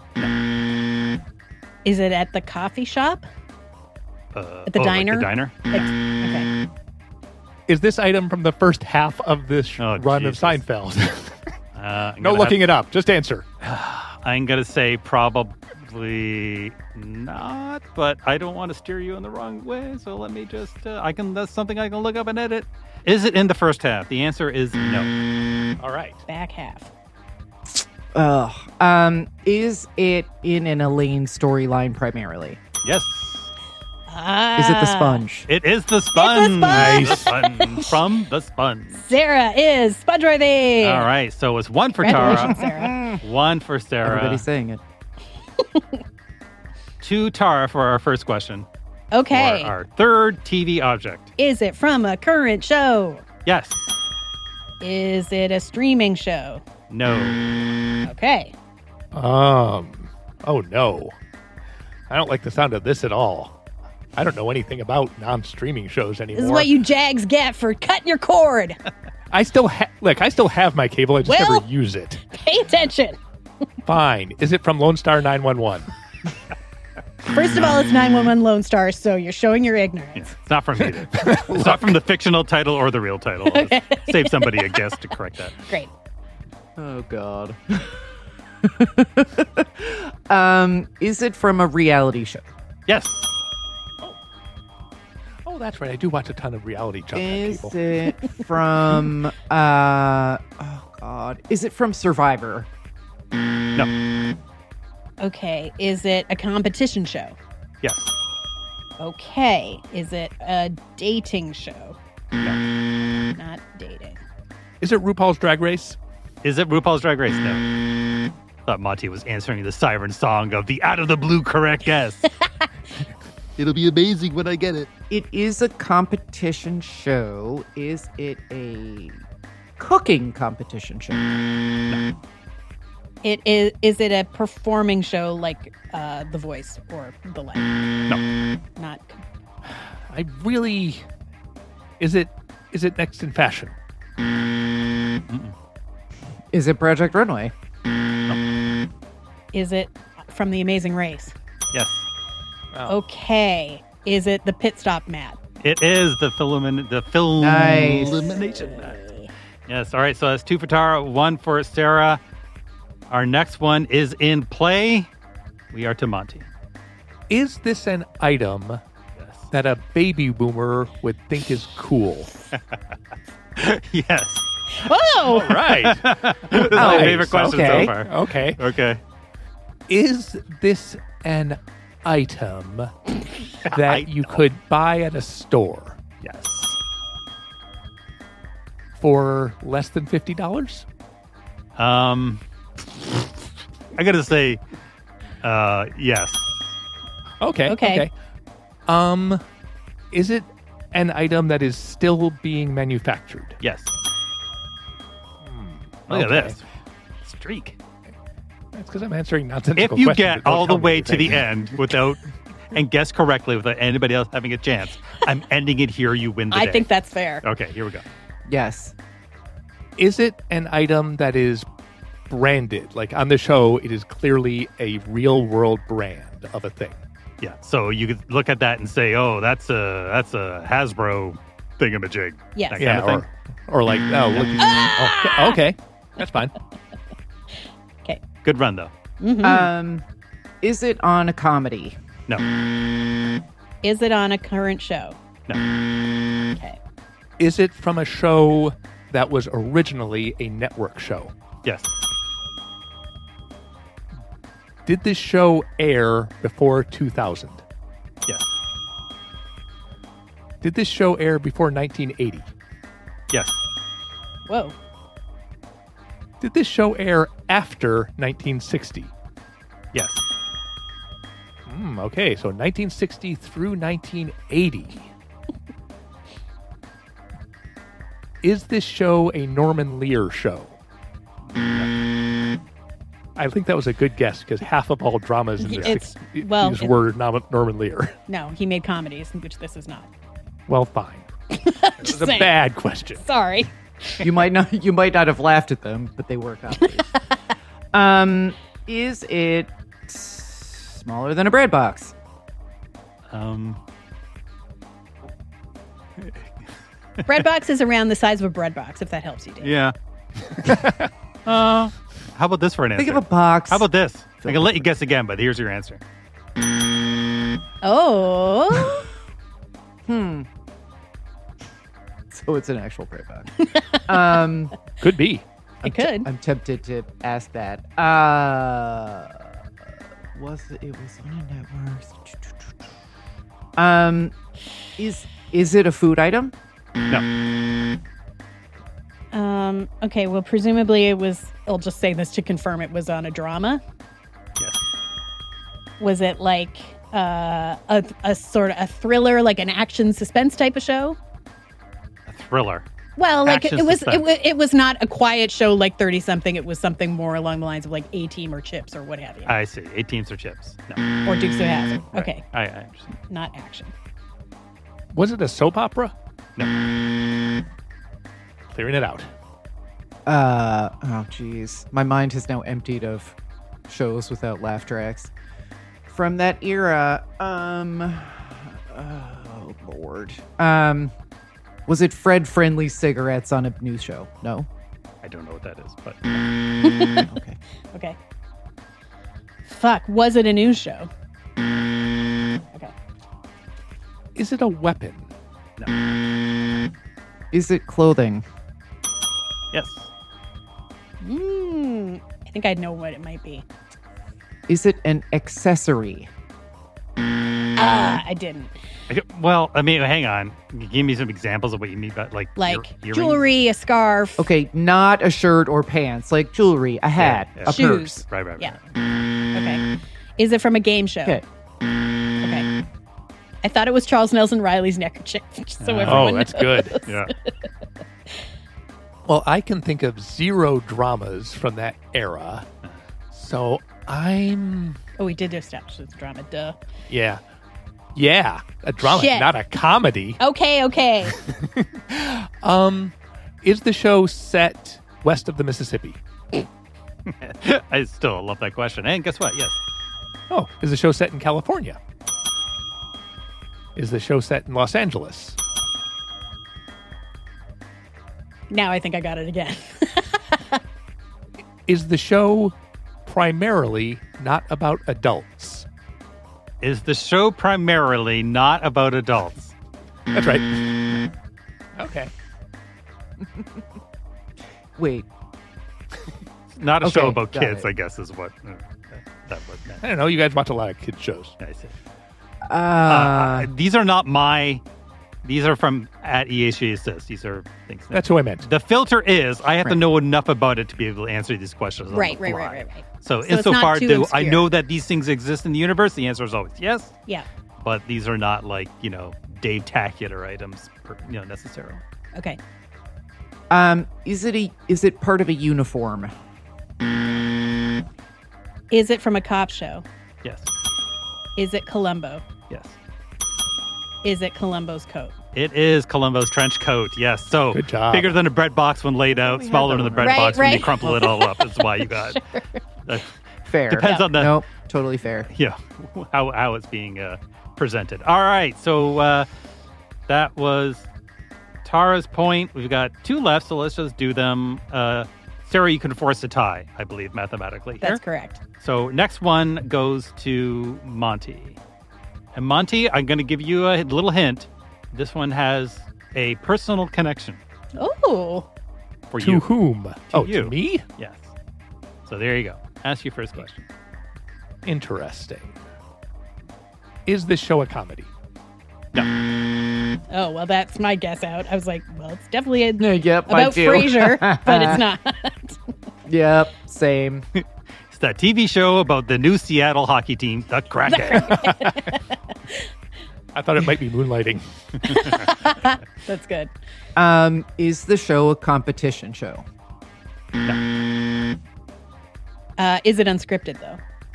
Speaker 6: Is it at the coffee shop?
Speaker 4: Uh,
Speaker 6: At the
Speaker 4: oh, like
Speaker 6: diner?
Speaker 4: the diner?
Speaker 6: Like- okay.
Speaker 7: Is this item from the first half of this sh-
Speaker 4: Oh,
Speaker 7: run
Speaker 4: Jesus.
Speaker 7: of Seinfeld?
Speaker 4: Uh, I'm
Speaker 7: no
Speaker 4: gonna
Speaker 7: looking
Speaker 4: have-
Speaker 7: it up. Just answer.
Speaker 4: I'm going to say probably not, but I don't want to steer you in the wrong way, so let me just, uh, I can, that's something I can look up and edit. Is it in the first half? The answer is no.
Speaker 7: All right.
Speaker 6: Back half.
Speaker 5: Ugh. Um, is it in an Elaine storyline primarily?
Speaker 4: Yes.
Speaker 6: Ah.
Speaker 5: Is it the sponge?
Speaker 4: It is the sponge.
Speaker 6: sponge.
Speaker 4: The sponge from the sponge.
Speaker 6: Sarah is sponge worthy.
Speaker 4: All right, so it's one for Tara,
Speaker 6: Congratulations, Sarah.
Speaker 4: one for Sarah,
Speaker 5: Everybody's saying it.
Speaker 4: two Tara for our first question.
Speaker 6: Okay.
Speaker 4: For our third T V object.
Speaker 6: Is it from a current show?
Speaker 4: Yes.
Speaker 6: Is it a streaming show?
Speaker 4: No.
Speaker 6: Okay.
Speaker 7: Um. Oh no. I don't like the sound of this at all. I don't know anything about non-streaming shows anymore.
Speaker 6: This is what you Jags get for cutting your cord.
Speaker 7: I still ha- look. I still have my cable. I just
Speaker 6: Well-
Speaker 7: never use it.
Speaker 6: Pay attention.
Speaker 7: Fine. Is it from Lone Star nine one one?
Speaker 6: First of all, it's nine one one Lone Star, so you're showing your ignorance.
Speaker 4: It's not from either. It's not from the fictional title or the real title. I'll just save somebody a guess to correct that.
Speaker 6: Great.
Speaker 5: Oh, God. um, is it from a reality show?
Speaker 4: Yes.
Speaker 7: Oh, that's right. I do watch a ton of reality junk on
Speaker 5: Is
Speaker 7: cable.
Speaker 5: it from, uh, oh, God. Is it from Survivor?
Speaker 4: No.
Speaker 6: Okay. Is it a competition show?
Speaker 4: Yes.
Speaker 6: Okay. Is it a dating show?
Speaker 4: No.
Speaker 6: Not dating.
Speaker 7: Is it RuPaul's Drag Race?
Speaker 4: Is it RuPaul's Drag Race? No. Thought Monty was answering the siren song of the out of the blue correct guess. It'll be amazing when I get it.
Speaker 5: It is a competition show. Is it a cooking competition show?
Speaker 4: No.
Speaker 6: It is. Is it a performing show like uh, The Voice or the like?
Speaker 4: No.
Speaker 6: Not.
Speaker 7: I really. Is it? Is it Next in Fashion?
Speaker 4: Mm-mm.
Speaker 5: Is it Project Runway?
Speaker 4: No.
Speaker 6: Is it from The Amazing Race?
Speaker 4: Yes.
Speaker 6: Okay. Is it the Pit Stop Mat?
Speaker 4: It is the film. The film.
Speaker 5: Nice.
Speaker 4: Elimination mat. Yes. All right. So that's two for Tara, one for Sarah. Our next one is in play. We are to Monty.
Speaker 7: Is this an item that a baby boomer would think is cool?
Speaker 4: Yes.
Speaker 6: Oh!
Speaker 7: All right.
Speaker 4: This is my favorite question
Speaker 7: okay.
Speaker 4: so far.
Speaker 7: Okay.
Speaker 4: Okay.
Speaker 7: Is this an item that you could buy at a store
Speaker 4: Yes.
Speaker 7: for less than fifty dollars?
Speaker 4: Um, I gotta say, uh, yes.
Speaker 7: Okay.
Speaker 6: Okay.
Speaker 7: Okay. Um, is it an item that is still being manufactured?
Speaker 4: Yes. Look
Speaker 7: okay.
Speaker 4: at this streak.
Speaker 7: That's because I'm answering nonsensical
Speaker 4: If you
Speaker 7: questions
Speaker 4: get
Speaker 7: that don't
Speaker 4: all the
Speaker 7: tell me
Speaker 4: way to the
Speaker 7: anything.
Speaker 4: end without and guess correctly without anybody else having a chance, I'm ending it here. You win the
Speaker 6: I
Speaker 4: day.
Speaker 6: think that's fair.
Speaker 4: Okay, here we go.
Speaker 5: Yes.
Speaker 7: Is it an item that is branded? Like on the show, it is clearly a real world brand of a thing.
Speaker 4: Yeah. So you could look at that and say, "Oh, that's a that's a Hasbro thingamajig."
Speaker 6: Yes.
Speaker 4: That
Speaker 7: Yeah,
Speaker 4: kind of
Speaker 7: or,
Speaker 4: thing.
Speaker 7: or like, oh, look.
Speaker 6: Ah!
Speaker 7: oh, okay, that's fine.
Speaker 6: Okay.
Speaker 4: Good run though.
Speaker 6: Mhm.
Speaker 5: Um, is it on a comedy?
Speaker 4: No.
Speaker 6: Is it on a current show?
Speaker 4: No.
Speaker 6: Okay.
Speaker 7: Is it from a show that was originally a network show?
Speaker 4: Yes.
Speaker 7: Did this show air before two thousand?
Speaker 4: Yes.
Speaker 7: Did this show air before nineteen eighty?
Speaker 4: Yes.
Speaker 6: Whoa.
Speaker 7: Did this show air after nineteen sixty?
Speaker 4: Yes.
Speaker 7: Hmm, okay, so nineteen sixty through nineteen eighty. Is this show a Norman Lear show? I think that was a good guess because half of all dramas in the
Speaker 6: It's-
Speaker 7: sixties
Speaker 6: well, it-
Speaker 7: were Norman, Norman Lear.
Speaker 6: No, he made comedies, which this is not.
Speaker 7: Well, fine. It was a
Speaker 6: saying.
Speaker 7: bad question.
Speaker 6: Sorry.
Speaker 5: You might not you might not have laughed at them, but they were comedies. um, is it smaller than a bread box?
Speaker 4: Um,
Speaker 6: Bread box is around the size of a bread box, if that helps you, Dave.
Speaker 4: yeah. uh, how about this for an answer?
Speaker 5: Think of a box.
Speaker 4: How about this? I can let you guess again, but here's your answer.
Speaker 6: Oh.
Speaker 5: Hmm. So it's an actual bread box. um,
Speaker 7: Could be.
Speaker 6: It could.
Speaker 5: I'm tempted to ask that. Uh, was it, it was on a network? Um, is is it a food item?
Speaker 4: No.
Speaker 6: Um, okay, well, presumably it was, I'll just say this to confirm it was on a drama.
Speaker 4: Yes.
Speaker 6: Was it like uh, a, a sort of a thriller, like an action suspense type of show?
Speaker 4: A thriller.
Speaker 6: Well, like it,
Speaker 4: Action
Speaker 6: it was, it,
Speaker 4: suspense.
Speaker 6: wa- it was not a quiet show like thirty something. It was something more along the lines of like A Team or Chips or what have you.
Speaker 4: I see. Eight teams or chips. No.
Speaker 6: Or Dukes of Hazzard.
Speaker 4: Right.
Speaker 6: Okay,
Speaker 4: I, I understand.
Speaker 6: not action.
Speaker 7: Was it a soap opera?
Speaker 4: No.
Speaker 7: Clearing it out.
Speaker 5: Uh, oh, geez. My mind has now emptied of shows without laugh tracks. From that era, um, oh, Lord. Um, was it Fred Friendly Cigarettes on a news show? No?
Speaker 4: I don't know what that is, but
Speaker 5: Okay.
Speaker 6: Okay. Fuck, was it a news show? Okay.
Speaker 7: Is it a weapon?
Speaker 5: Is it clothing?
Speaker 4: yes.
Speaker 6: Mm, I think I know what it might be.
Speaker 5: Is it an accessory?
Speaker 6: Ah, I didn't.
Speaker 4: Okay, well, I mean, hang on. Give me some examples of what you mean by like
Speaker 6: Like
Speaker 4: ear- earrings?
Speaker 6: jewelry, a scarf.
Speaker 5: Okay, not a shirt or pants, like jewelry, a hat,
Speaker 4: Yeah, yeah.
Speaker 5: a
Speaker 6: Shoes.
Speaker 5: purse.
Speaker 4: Right, right, right.
Speaker 6: Yeah. Okay. Is it from a game show?
Speaker 5: Okay.
Speaker 6: Okay. I thought it was Charles Nelson Riley's neckerchief. Just so
Speaker 7: Oh,
Speaker 6: everyone
Speaker 7: that's
Speaker 6: knows.
Speaker 7: good.
Speaker 4: Yeah.
Speaker 7: Well, I can think of zero dramas from that era. So I'm,
Speaker 6: Oh, we did establish it's drama. Duh.
Speaker 7: yeah. Yeah, a drama,
Speaker 6: Shit.
Speaker 7: not a comedy.
Speaker 6: Okay, okay.
Speaker 7: Um, is the show set west of the Mississippi?
Speaker 4: I still love that question. And guess what? Yes.
Speaker 7: Oh, is the show set in California? Is the show set in Los Angeles?
Speaker 6: Now I think I got it again.
Speaker 7: Is the show primarily not about adults?
Speaker 4: Is the show primarily not about adults?
Speaker 7: That's right. Okay.
Speaker 5: Wait.
Speaker 4: Not a
Speaker 5: Okay,
Speaker 4: show about
Speaker 5: got
Speaker 4: kids,
Speaker 5: it.
Speaker 4: I guess is what uh, that was meant.
Speaker 7: I don't know. You guys watch a lot of kids shows.
Speaker 4: I see.
Speaker 5: Uh,
Speaker 4: Uh, these are not my. These are from at E H A Assist. These are things. That,
Speaker 7: That's who I meant.
Speaker 4: the filter is I have to
Speaker 5: Right.
Speaker 4: know enough about it to be able to answer these questions. on
Speaker 6: right,
Speaker 4: the
Speaker 6: right,
Speaker 4: fly.
Speaker 6: right, right, right.
Speaker 4: So,
Speaker 6: So it's not
Speaker 4: insofar
Speaker 6: too
Speaker 4: do I
Speaker 6: obscure.
Speaker 4: know that these things exist in the universe? The answer is always yes.
Speaker 6: Yeah.
Speaker 4: But these are not like you know Dave-tacular items, per, you know, necessarily.
Speaker 6: Okay.
Speaker 5: um, is it a is it part of a uniform?
Speaker 6: Is it from a cop show?
Speaker 4: Yes.
Speaker 6: Is it Columbo?
Speaker 4: Yes.
Speaker 6: Is it Columbo's coat?
Speaker 4: It is Columbo's trench coat. Yes. So
Speaker 7: Good job.
Speaker 4: bigger than a bread box when laid out,
Speaker 5: We had
Speaker 4: smaller
Speaker 5: that
Speaker 4: than the
Speaker 5: one
Speaker 4: bread
Speaker 6: right.
Speaker 4: box
Speaker 6: Right,
Speaker 4: when you
Speaker 6: right.
Speaker 4: crumple it all up. That's why you got. That,
Speaker 5: Fair.
Speaker 4: Depends on the
Speaker 5: Nope, totally fair.
Speaker 4: yeah how how it's being uh, presented. All right. So uh, that was Tara's point. We've got two left, so let's just do them. Uh, Sarah, you can force a tie, I believe, mathematically. here.
Speaker 6: That's correct.
Speaker 4: So next one goes to Monty. And Monty, I'm going to give you a little hint. This one has a personal connection
Speaker 6: Oh.
Speaker 4: for
Speaker 7: To
Speaker 4: you.
Speaker 7: whom? oh,
Speaker 4: you.
Speaker 7: to me?
Speaker 4: Yes. So there you go. Ask your first question.
Speaker 7: Interesting. Is this show a comedy?
Speaker 6: Oh, well, that's my guess out. I was like, well, it's definitely a,
Speaker 5: Yeah, yep, I
Speaker 6: about
Speaker 5: do.
Speaker 6: Frasier, but it's not.
Speaker 5: Yep, same.
Speaker 4: It's that T V show about the new Seattle hockey team, the Kraken.
Speaker 7: I thought it might be moonlighting.
Speaker 6: That's good.
Speaker 5: Um, is the show a competition show?
Speaker 6: Uh, is it unscripted, though?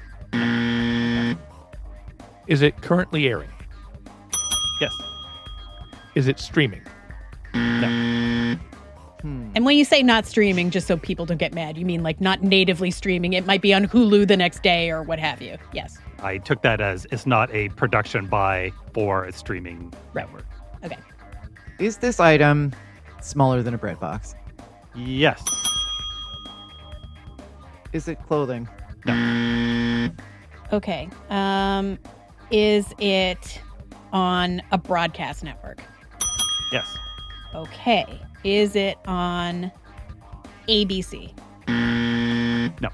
Speaker 7: Is it currently airing?
Speaker 4: Yes.
Speaker 7: Is it streaming?
Speaker 4: No.
Speaker 6: And when you say not streaming, just so people don't get mad, you mean like not natively streaming. It might be on Hulu the next day or what have you. Yes.
Speaker 4: I took that as it's not a production by for a streaming network.
Speaker 6: Okay.
Speaker 5: Is this item smaller than a bread box?
Speaker 4: Yes.
Speaker 5: Is it clothing?
Speaker 4: No.
Speaker 6: Okay. Um, is it on a broadcast network?
Speaker 4: Yes.
Speaker 6: Okay. Is it on A B C?
Speaker 4: No.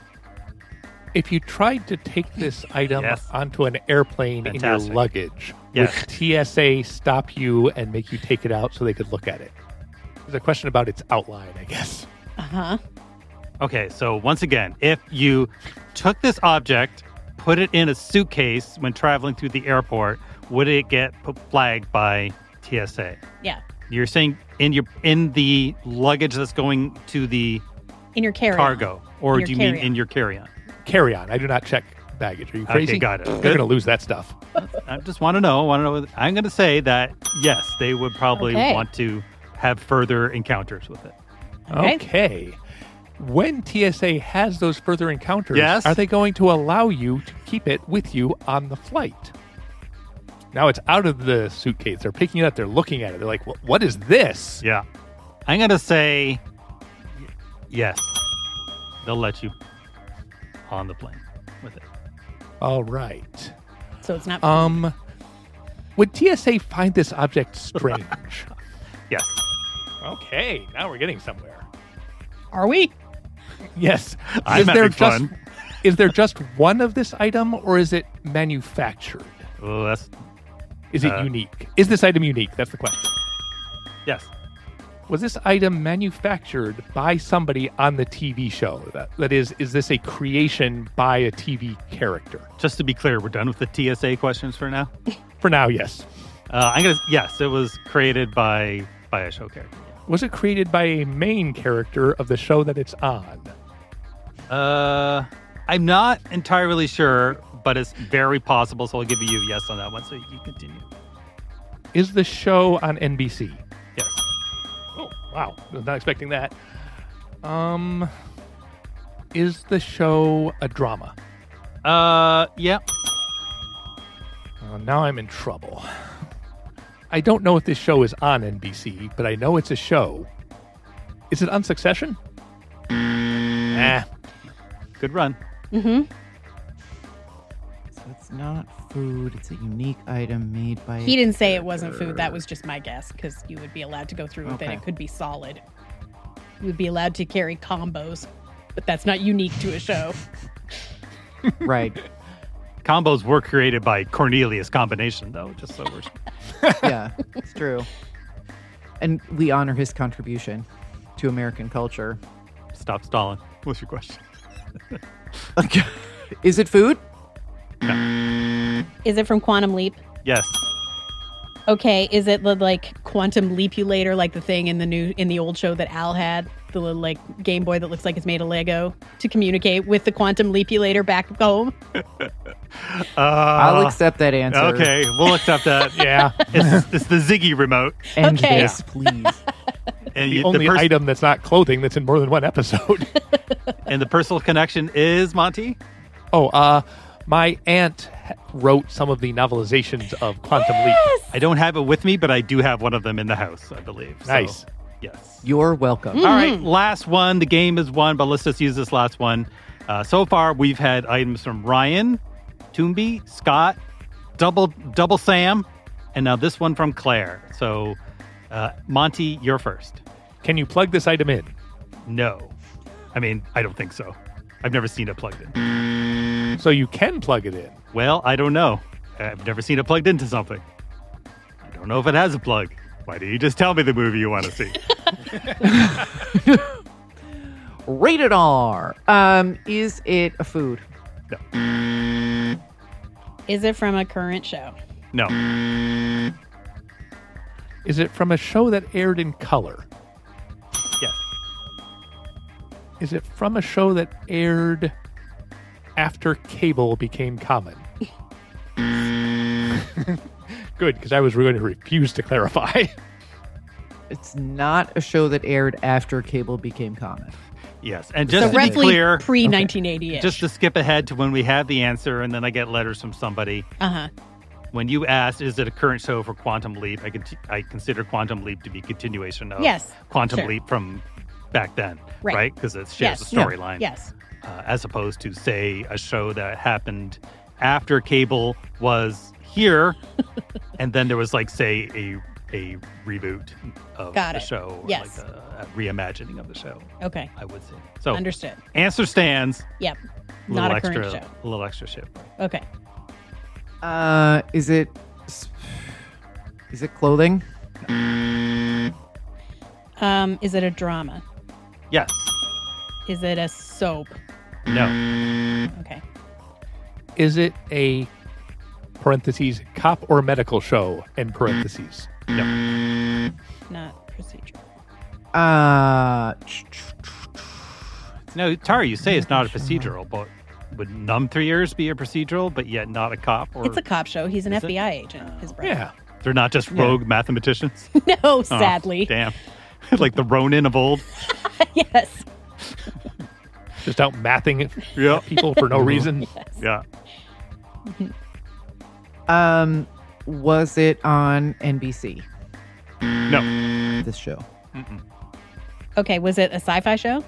Speaker 7: If you tried to take this item
Speaker 4: Yes.
Speaker 7: onto an airplane
Speaker 4: Fantastic.
Speaker 7: in your luggage,
Speaker 4: Yes.
Speaker 7: would T S A stop you and make you take it out so they could look at it? There's a question about its outline, I guess.
Speaker 6: Uh-huh.
Speaker 4: Okay, so once again, if you took this object, put it in a suitcase when traveling through the airport, would it get p- flagged by T S A?
Speaker 6: Yeah.
Speaker 4: You're saying in your in the luggage that's going to the
Speaker 6: In your carry-on.
Speaker 4: cargo, or
Speaker 6: In your
Speaker 4: do you mean
Speaker 6: carry-on.
Speaker 4: in your carry-on?
Speaker 7: Carry on. I do not check baggage. Are you crazy?
Speaker 4: Okay, got it.
Speaker 7: You're
Speaker 4: Good.
Speaker 7: going to lose that stuff.
Speaker 4: I just want to know. Want to know? I'm going to say that yes, they would probably
Speaker 6: Okay.
Speaker 4: want to have further encounters with it.
Speaker 6: Okay.
Speaker 7: Okay. When T S A has those further encounters,
Speaker 4: Yes?
Speaker 7: are they going to allow you to keep it with you on the flight? Now it's out of the suitcase. They're picking it up. They're looking at it. They're like, "What- what is this?
Speaker 4: Yeah, I'm going to say y- yes. They'll let you on the plane with it.
Speaker 7: All right.
Speaker 6: So it's not.
Speaker 7: Um, would T S A find this object strange?
Speaker 4: Yes.
Speaker 7: Okay, now we're getting somewhere.
Speaker 6: Are we?
Speaker 7: Yes.
Speaker 4: I'm
Speaker 7: is there
Speaker 4: having
Speaker 7: just
Speaker 4: fun.
Speaker 7: is there just one of this item, or is it manufactured?
Speaker 4: Oh, that's
Speaker 7: Is it
Speaker 4: Uh,
Speaker 7: unique? Is this item unique? That's the question.
Speaker 4: yes.
Speaker 7: Was this item manufactured by somebody on the T V show? That, that is, is this a creation by a T V character?
Speaker 4: Just to be clear, we're done with the T S A questions for now.
Speaker 7: For now, yes.
Speaker 4: Uh, I'm gonna yes, it was created by by a show character.
Speaker 7: Was it created by a main character of the show that it's on?
Speaker 4: Uh, I'm not entirely sure, but it's very possible. So I'll give you a yes on that one. So you can continue.
Speaker 7: Is the show on N B C?
Speaker 4: Yes.
Speaker 7: Oh, wow. I was not expecting that. Um, is the show a drama?
Speaker 4: Uh, yeah.
Speaker 7: Oh, now I'm in trouble. I don't know if this show is on N B C, but I know it's a show. Is it on Succession? Nah.
Speaker 4: Good run.
Speaker 6: Mm-hmm.
Speaker 5: So it's not food. It's a unique item made by.
Speaker 6: He
Speaker 5: a
Speaker 6: didn't say it wasn't
Speaker 5: character.
Speaker 6: food. That was just my guess because you would be allowed to go through with
Speaker 5: Okay.
Speaker 6: it. It could be solid. You would be allowed to carry combos, but that's not unique to a show.
Speaker 5: Right.
Speaker 4: Combos were created by Cornelius Combination, though, just so we're.
Speaker 5: Yeah, it's true. And we honor his contribution to American culture.
Speaker 4: Stop stalling. What's your question?
Speaker 5: Okay. Is it food?
Speaker 6: Is it from Quantum Leap?
Speaker 4: Yes.
Speaker 6: Okay, is it the like Quantum Leapulator, like the thing in the new in the old show that Al had, the little like Game Boy that looks like it's made of Lego to communicate with the Quantum Leapulator back home?
Speaker 4: Uh,
Speaker 5: I'll accept that answer.
Speaker 4: Okay, we'll accept that. Yeah, it's, it's the Ziggy remote.
Speaker 5: End
Speaker 6: Okay.
Speaker 5: this, please.
Speaker 4: And
Speaker 7: The
Speaker 4: you,
Speaker 7: only
Speaker 4: the pers-
Speaker 7: item that's not clothing that's in more than one episode.
Speaker 4: and the personal connection is Monty.
Speaker 7: Oh, uh, my aunt ha- wrote some of the novelizations of Quantum Leap.
Speaker 4: I don't have it with me, but I do have one of them in the house, I believe. So,
Speaker 7: Nice.
Speaker 4: yes.
Speaker 5: You're welcome.
Speaker 4: All right, last one. The game is won, but let's just use this last one. Uh, so far, we've had items from Ryan, Toomby, Scott, Double Double Sam, and now this one from Claire. So, uh, Monty, you're first.
Speaker 7: Can you plug this item in?
Speaker 4: No. I mean, I don't think so. I've never seen it plugged in.
Speaker 7: So you can plug it in.
Speaker 4: Well, I don't know. I've never seen it plugged into something. I don't know if it has a plug. Why don't you just tell me the movie you want to see?
Speaker 5: Rated R. Um, is it a food?
Speaker 4: No.
Speaker 6: Is it from a current show?
Speaker 4: No.
Speaker 7: Is it from a show that aired in color?
Speaker 4: Yes.
Speaker 7: Is it from a show that aired after cable became common? Good, because I was going to refuse to clarify.
Speaker 5: It's not a show that aired after cable became common.
Speaker 4: Yes, and just
Speaker 6: so
Speaker 4: to be clear,
Speaker 6: pre nineteen eighty ish.
Speaker 4: just to skip ahead to when we have the answer, and then I get letters from somebody.
Speaker 6: Uh huh.
Speaker 4: When you asked, is it a current show for Quantum Leap? I could I consider Quantum Leap to be continuation of
Speaker 6: yes,
Speaker 4: Quantum
Speaker 6: sure.
Speaker 4: Leap from back then,
Speaker 6: right?
Speaker 4: Because right? it shares
Speaker 6: yes.
Speaker 4: a storyline.
Speaker 6: Yes.
Speaker 4: Uh, as opposed to, say, a show that happened after cable was here, and then there was, like, say, a a reboot of
Speaker 6: Got
Speaker 4: the
Speaker 6: it.
Speaker 4: show, or
Speaker 6: yes.
Speaker 4: like a, a reimagining of the show.
Speaker 6: Okay,
Speaker 4: I would say so.
Speaker 6: Understood.
Speaker 4: Answer stands.
Speaker 6: Yep.
Speaker 4: A
Speaker 6: Not a
Speaker 4: extra,
Speaker 6: current show.
Speaker 4: A little extra shit.
Speaker 6: Okay.
Speaker 5: Uh, is it is it clothing?
Speaker 6: Um, is it a drama?
Speaker 4: Yes.
Speaker 6: Is it a soap?
Speaker 4: No.
Speaker 6: Okay.
Speaker 7: Is it a parentheses cop or medical show in parentheses?
Speaker 4: No.
Speaker 6: Not procedural.
Speaker 5: Uh,
Speaker 4: no, Tara, you say it's not a procedural, but would Numb Three Years be a procedural, but yet not a cop? Or
Speaker 6: It's a cop show. He's an
Speaker 4: Is
Speaker 6: F B I agent. His brother.
Speaker 7: Yeah.
Speaker 4: They're not just
Speaker 6: Yeah.
Speaker 4: rogue mathematicians?
Speaker 6: No, sadly.
Speaker 4: Oh, damn. Like the Ronin of old?
Speaker 6: Yes.
Speaker 7: Just out mathing
Speaker 4: yeah.
Speaker 7: people for no reason?
Speaker 4: Yeah.
Speaker 5: Um, was it on N B C?
Speaker 4: No.
Speaker 5: This show.
Speaker 4: Mm-mm.
Speaker 6: Okay, was it a sci-fi show?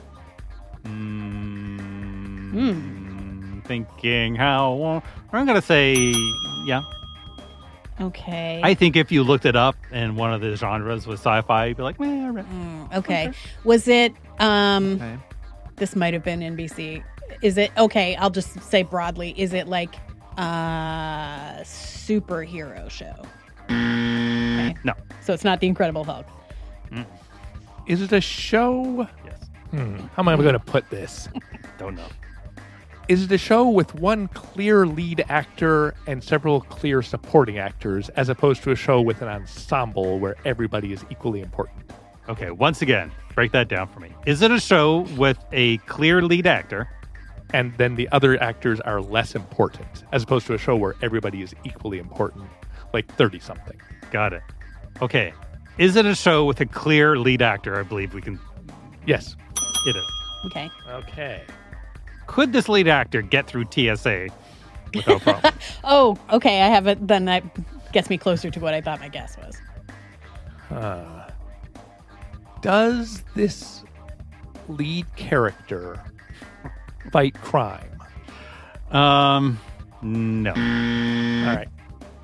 Speaker 4: Mm,
Speaker 6: Hmm.
Speaker 4: Thinking how... I'm going to say, yeah.
Speaker 6: Okay.
Speaker 4: I think if you looked it up and one of the genres was sci-fi, you'd be like, meh, all right.
Speaker 6: Mm, okay. Was it, um,
Speaker 5: Okay.
Speaker 6: this might have been N B C. Is it, okay, I'll just say broadly, is it like a superhero show? Okay.
Speaker 4: No.
Speaker 6: So it's not The Incredible Hulk.
Speaker 4: Mm.
Speaker 7: Is it a show?
Speaker 4: Yes.
Speaker 7: Hmm. How am I going to put this?
Speaker 4: Don't know.
Speaker 7: Is it a show with one clear lead actor and several clear supporting actors, as opposed to a show with an ensemble where everybody is equally important?
Speaker 4: Okay, once again, break that down for me. Is it a show with a clear lead actor?
Speaker 7: And then the other actors are less important, as opposed to a show where everybody is equally important, like thirty-something.
Speaker 4: Got it. Okay. Is it a show with a clear lead actor? I believe we can...
Speaker 7: Yes.
Speaker 4: It is.
Speaker 6: Okay.
Speaker 7: Okay.
Speaker 4: Could this lead actor get through T S A without problem?
Speaker 6: Oh, okay. I have it. Then that gets me closer to what I thought my guess was.
Speaker 7: Uh, does this lead character fight crime?
Speaker 4: Um, no.
Speaker 7: All right.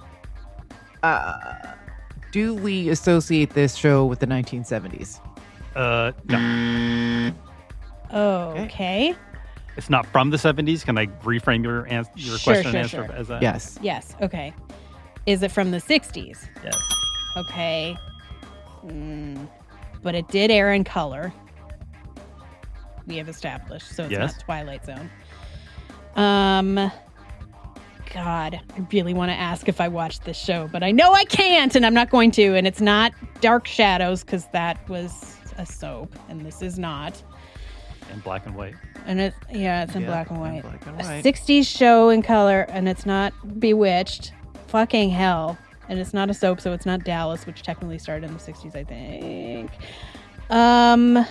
Speaker 5: Uh, do we associate this show with the nineteen seventies?
Speaker 4: Uh, no.
Speaker 6: Okay.
Speaker 4: It's not from the seventies. Can I reframe your ans- your
Speaker 6: Sure,
Speaker 4: question
Speaker 6: sure,
Speaker 4: and answer
Speaker 6: sure.
Speaker 4: as that?
Speaker 5: Yes.
Speaker 6: Yes. Okay. Is it from the sixties?
Speaker 4: Yes.
Speaker 6: Okay. Mm, but it did air in color. We have established, so it's
Speaker 4: Yes.
Speaker 6: not Twilight Zone. Um, God, I really want to ask if I watched this show, but I know I can't, and I'm not going to. And it's not Dark Shadows because that was a soap, and this is not.
Speaker 4: In black and white.
Speaker 6: And it, yeah, it's in
Speaker 5: Yeah,
Speaker 6: black and
Speaker 5: in
Speaker 6: white.
Speaker 5: black and
Speaker 6: A
Speaker 5: white.
Speaker 6: sixties show in color, and it's not Bewitched. Fucking hell. And it's not a soap, so it's not Dallas, which technically started in the sixties, I think. Um,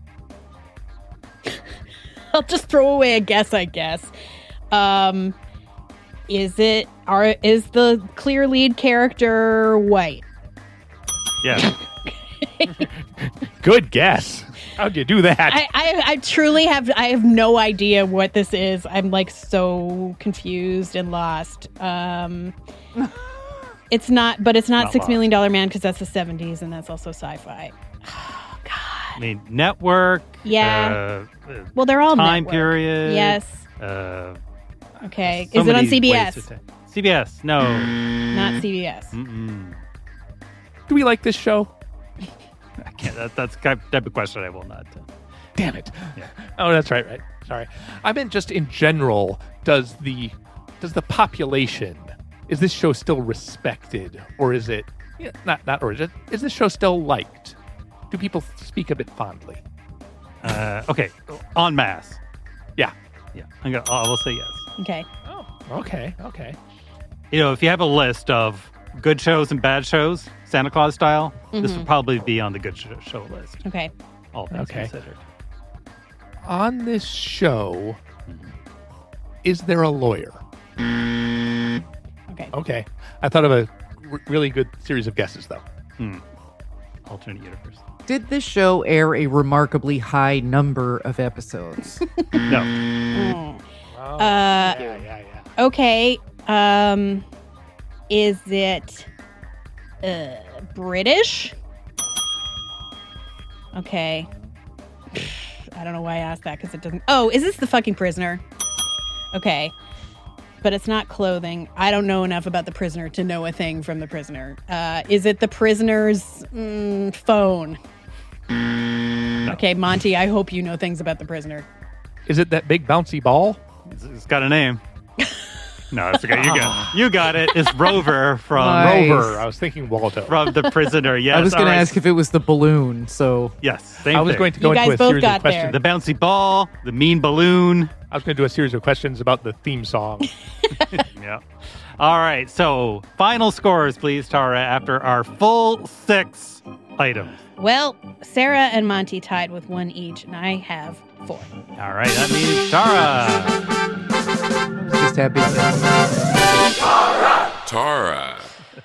Speaker 6: I'll just throw away a guess, I guess. Um, is it, are, is the clear lead character white?
Speaker 4: Yeah.
Speaker 7: Good guess. How'd you do that?
Speaker 6: I, I, I truly have I have no idea what this is. I'm like so confused and lost. Um, it's not, but it's not,
Speaker 4: Not
Speaker 6: Six
Speaker 4: lost.
Speaker 6: Million Dollar Man because that's the seventies and that's also sci-fi.
Speaker 4: I mean, network.
Speaker 6: Yeah.
Speaker 4: Uh, uh,
Speaker 6: Well, they're all
Speaker 4: time
Speaker 6: network.
Speaker 4: period.
Speaker 6: Yes.
Speaker 4: Uh,
Speaker 6: Okay.
Speaker 4: so
Speaker 6: Is it on
Speaker 4: many
Speaker 6: C B
Speaker 4: ways
Speaker 6: S?
Speaker 4: to say- C B S. No.
Speaker 6: Not C B S.
Speaker 4: Mm-mm.
Speaker 7: Do we like this show?
Speaker 4: I can't. That, that's the type of question I will not. Uh,
Speaker 7: Damn it.
Speaker 4: Yeah.
Speaker 7: Oh, that's right, right. Sorry. I meant just in general, does the does the population, is this show still respected, or is it yeah, not not or is it is this show still liked? Do people speak of it fondly?
Speaker 4: uh, okay. En masse.
Speaker 7: Yeah.
Speaker 4: Yeah, I'm gonna. I will say yes.
Speaker 6: Okay.
Speaker 7: Oh, okay, okay.
Speaker 4: You know, if you have a list of good shows and bad shows, Santa Claus style, this
Speaker 6: Mhm.
Speaker 4: would probably be on the good show, show list.
Speaker 6: Okay.
Speaker 4: All things
Speaker 7: Okay.
Speaker 4: considered.
Speaker 7: On this show, is there a lawyer?
Speaker 6: Okay.
Speaker 7: Okay. I thought of a r- really good series of guesses, though.
Speaker 4: Hmm. Alternate universe.
Speaker 5: Did this show air a remarkably high number of episodes?
Speaker 4: No.
Speaker 6: Mm.
Speaker 7: Oh,
Speaker 6: Uh,
Speaker 7: yeah, yeah, yeah.
Speaker 6: Okay. Um, is it uh, British? Okay. I don't know why I asked that because it doesn't. Oh, is this The Fucking Prisoner? Okay. But it's not clothing. I don't know enough about The Prisoner to know a thing from The Prisoner. Uh, is it The Prisoner's mm, phone?
Speaker 4: No.
Speaker 6: Okay, Monty, I hope you know things about The Prisoner.
Speaker 7: Is it that big bouncy ball?
Speaker 4: It's, it's got a name. No, it's okay. You got it. You got it. It's Rover from
Speaker 5: Nice.
Speaker 7: Rover. I was thinking Waldo.
Speaker 4: from The Prisoner. Yes.
Speaker 5: I was
Speaker 4: all
Speaker 5: going
Speaker 4: right.
Speaker 5: to ask if it was the balloon, so
Speaker 4: Yes. Same
Speaker 7: I was
Speaker 4: thing.
Speaker 7: going to go
Speaker 6: You
Speaker 7: into
Speaker 6: guys
Speaker 7: a
Speaker 6: both
Speaker 7: series
Speaker 6: got
Speaker 7: of questions.
Speaker 4: The bouncy ball, the mean balloon.
Speaker 7: I was going to do a series of questions about the theme song.
Speaker 4: Yeah. All right. So, final scores, please, Tara, after our full six items.
Speaker 6: Well, Sarah and Monty tied with one each, and I have four.
Speaker 4: All right. That means Tara.
Speaker 5: I was just happy to
Speaker 3: Tara.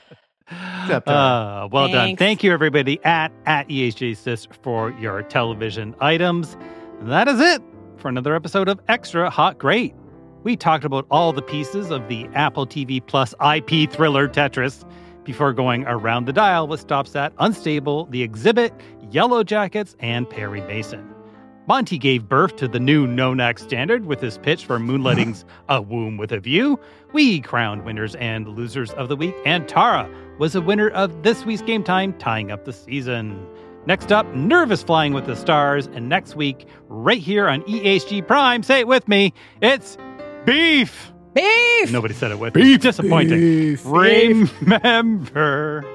Speaker 4: Uh, well done.
Speaker 6: Thanks.
Speaker 4: Thank you, everybody, at, at E H J Sis for your television items. And that is it for another episode of Extra Hot Great. We talked about all the pieces of the Apple T V Plus I P thriller Tetris before going around the dial with stops at Unstable, The Exhibit, Yellow Jackets, and Perry Mason. Monty gave birth to the new No-Knack standard with his pitch for Moonlighting's A Womb with a View. We crowned winners and losers of the week, and Tara was a winner of this week's Game Time, tying up the season. Next up, Nervous Flying with the Stars, and next week, right here on E H G Prime, say it with me, it's Beef!
Speaker 6: Beef!
Speaker 4: Nobody said it with me. Disappointing.
Speaker 5: Beef.
Speaker 4: Remember.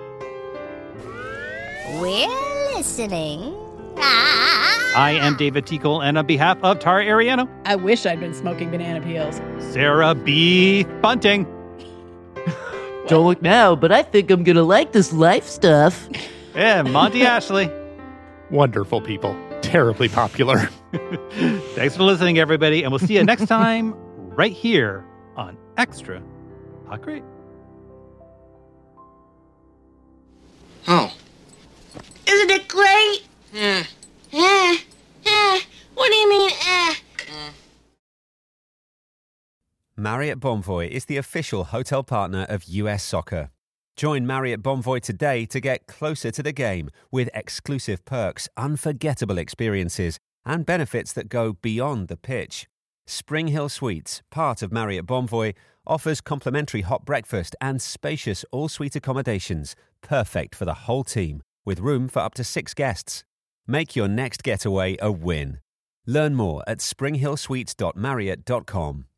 Speaker 19: We're listening. Ah.
Speaker 4: I am David Teakle, and on behalf of Tara Ariano,
Speaker 6: I wish I'd been smoking banana peels.
Speaker 4: Sarah B. Bunting,
Speaker 5: Don't look now, but I think I'm going to like this life stuff.
Speaker 4: and Monty Ashley.
Speaker 7: Wonderful people. Terribly popular.
Speaker 4: Thanks for listening, everybody, and we'll see you next time right here on Extra Hot Great.
Speaker 18: Oh. Isn't it great? Eh. Eh. Eh. What do you mean, eh?
Speaker 10: Marriott Bonvoy is the official hotel partner of U S Soccer. Join Marriott Bonvoy today to get closer to the game with exclusive perks, unforgettable experiences, and benefits that go beyond the pitch. Spring Hill Suites, part of Marriott Bonvoy, offers complimentary hot breakfast and spacious all-suite accommodations, perfect for the whole team, with room for up to six guests. Make your next getaway a win. Learn more at spring hill suites dot marriott dot com.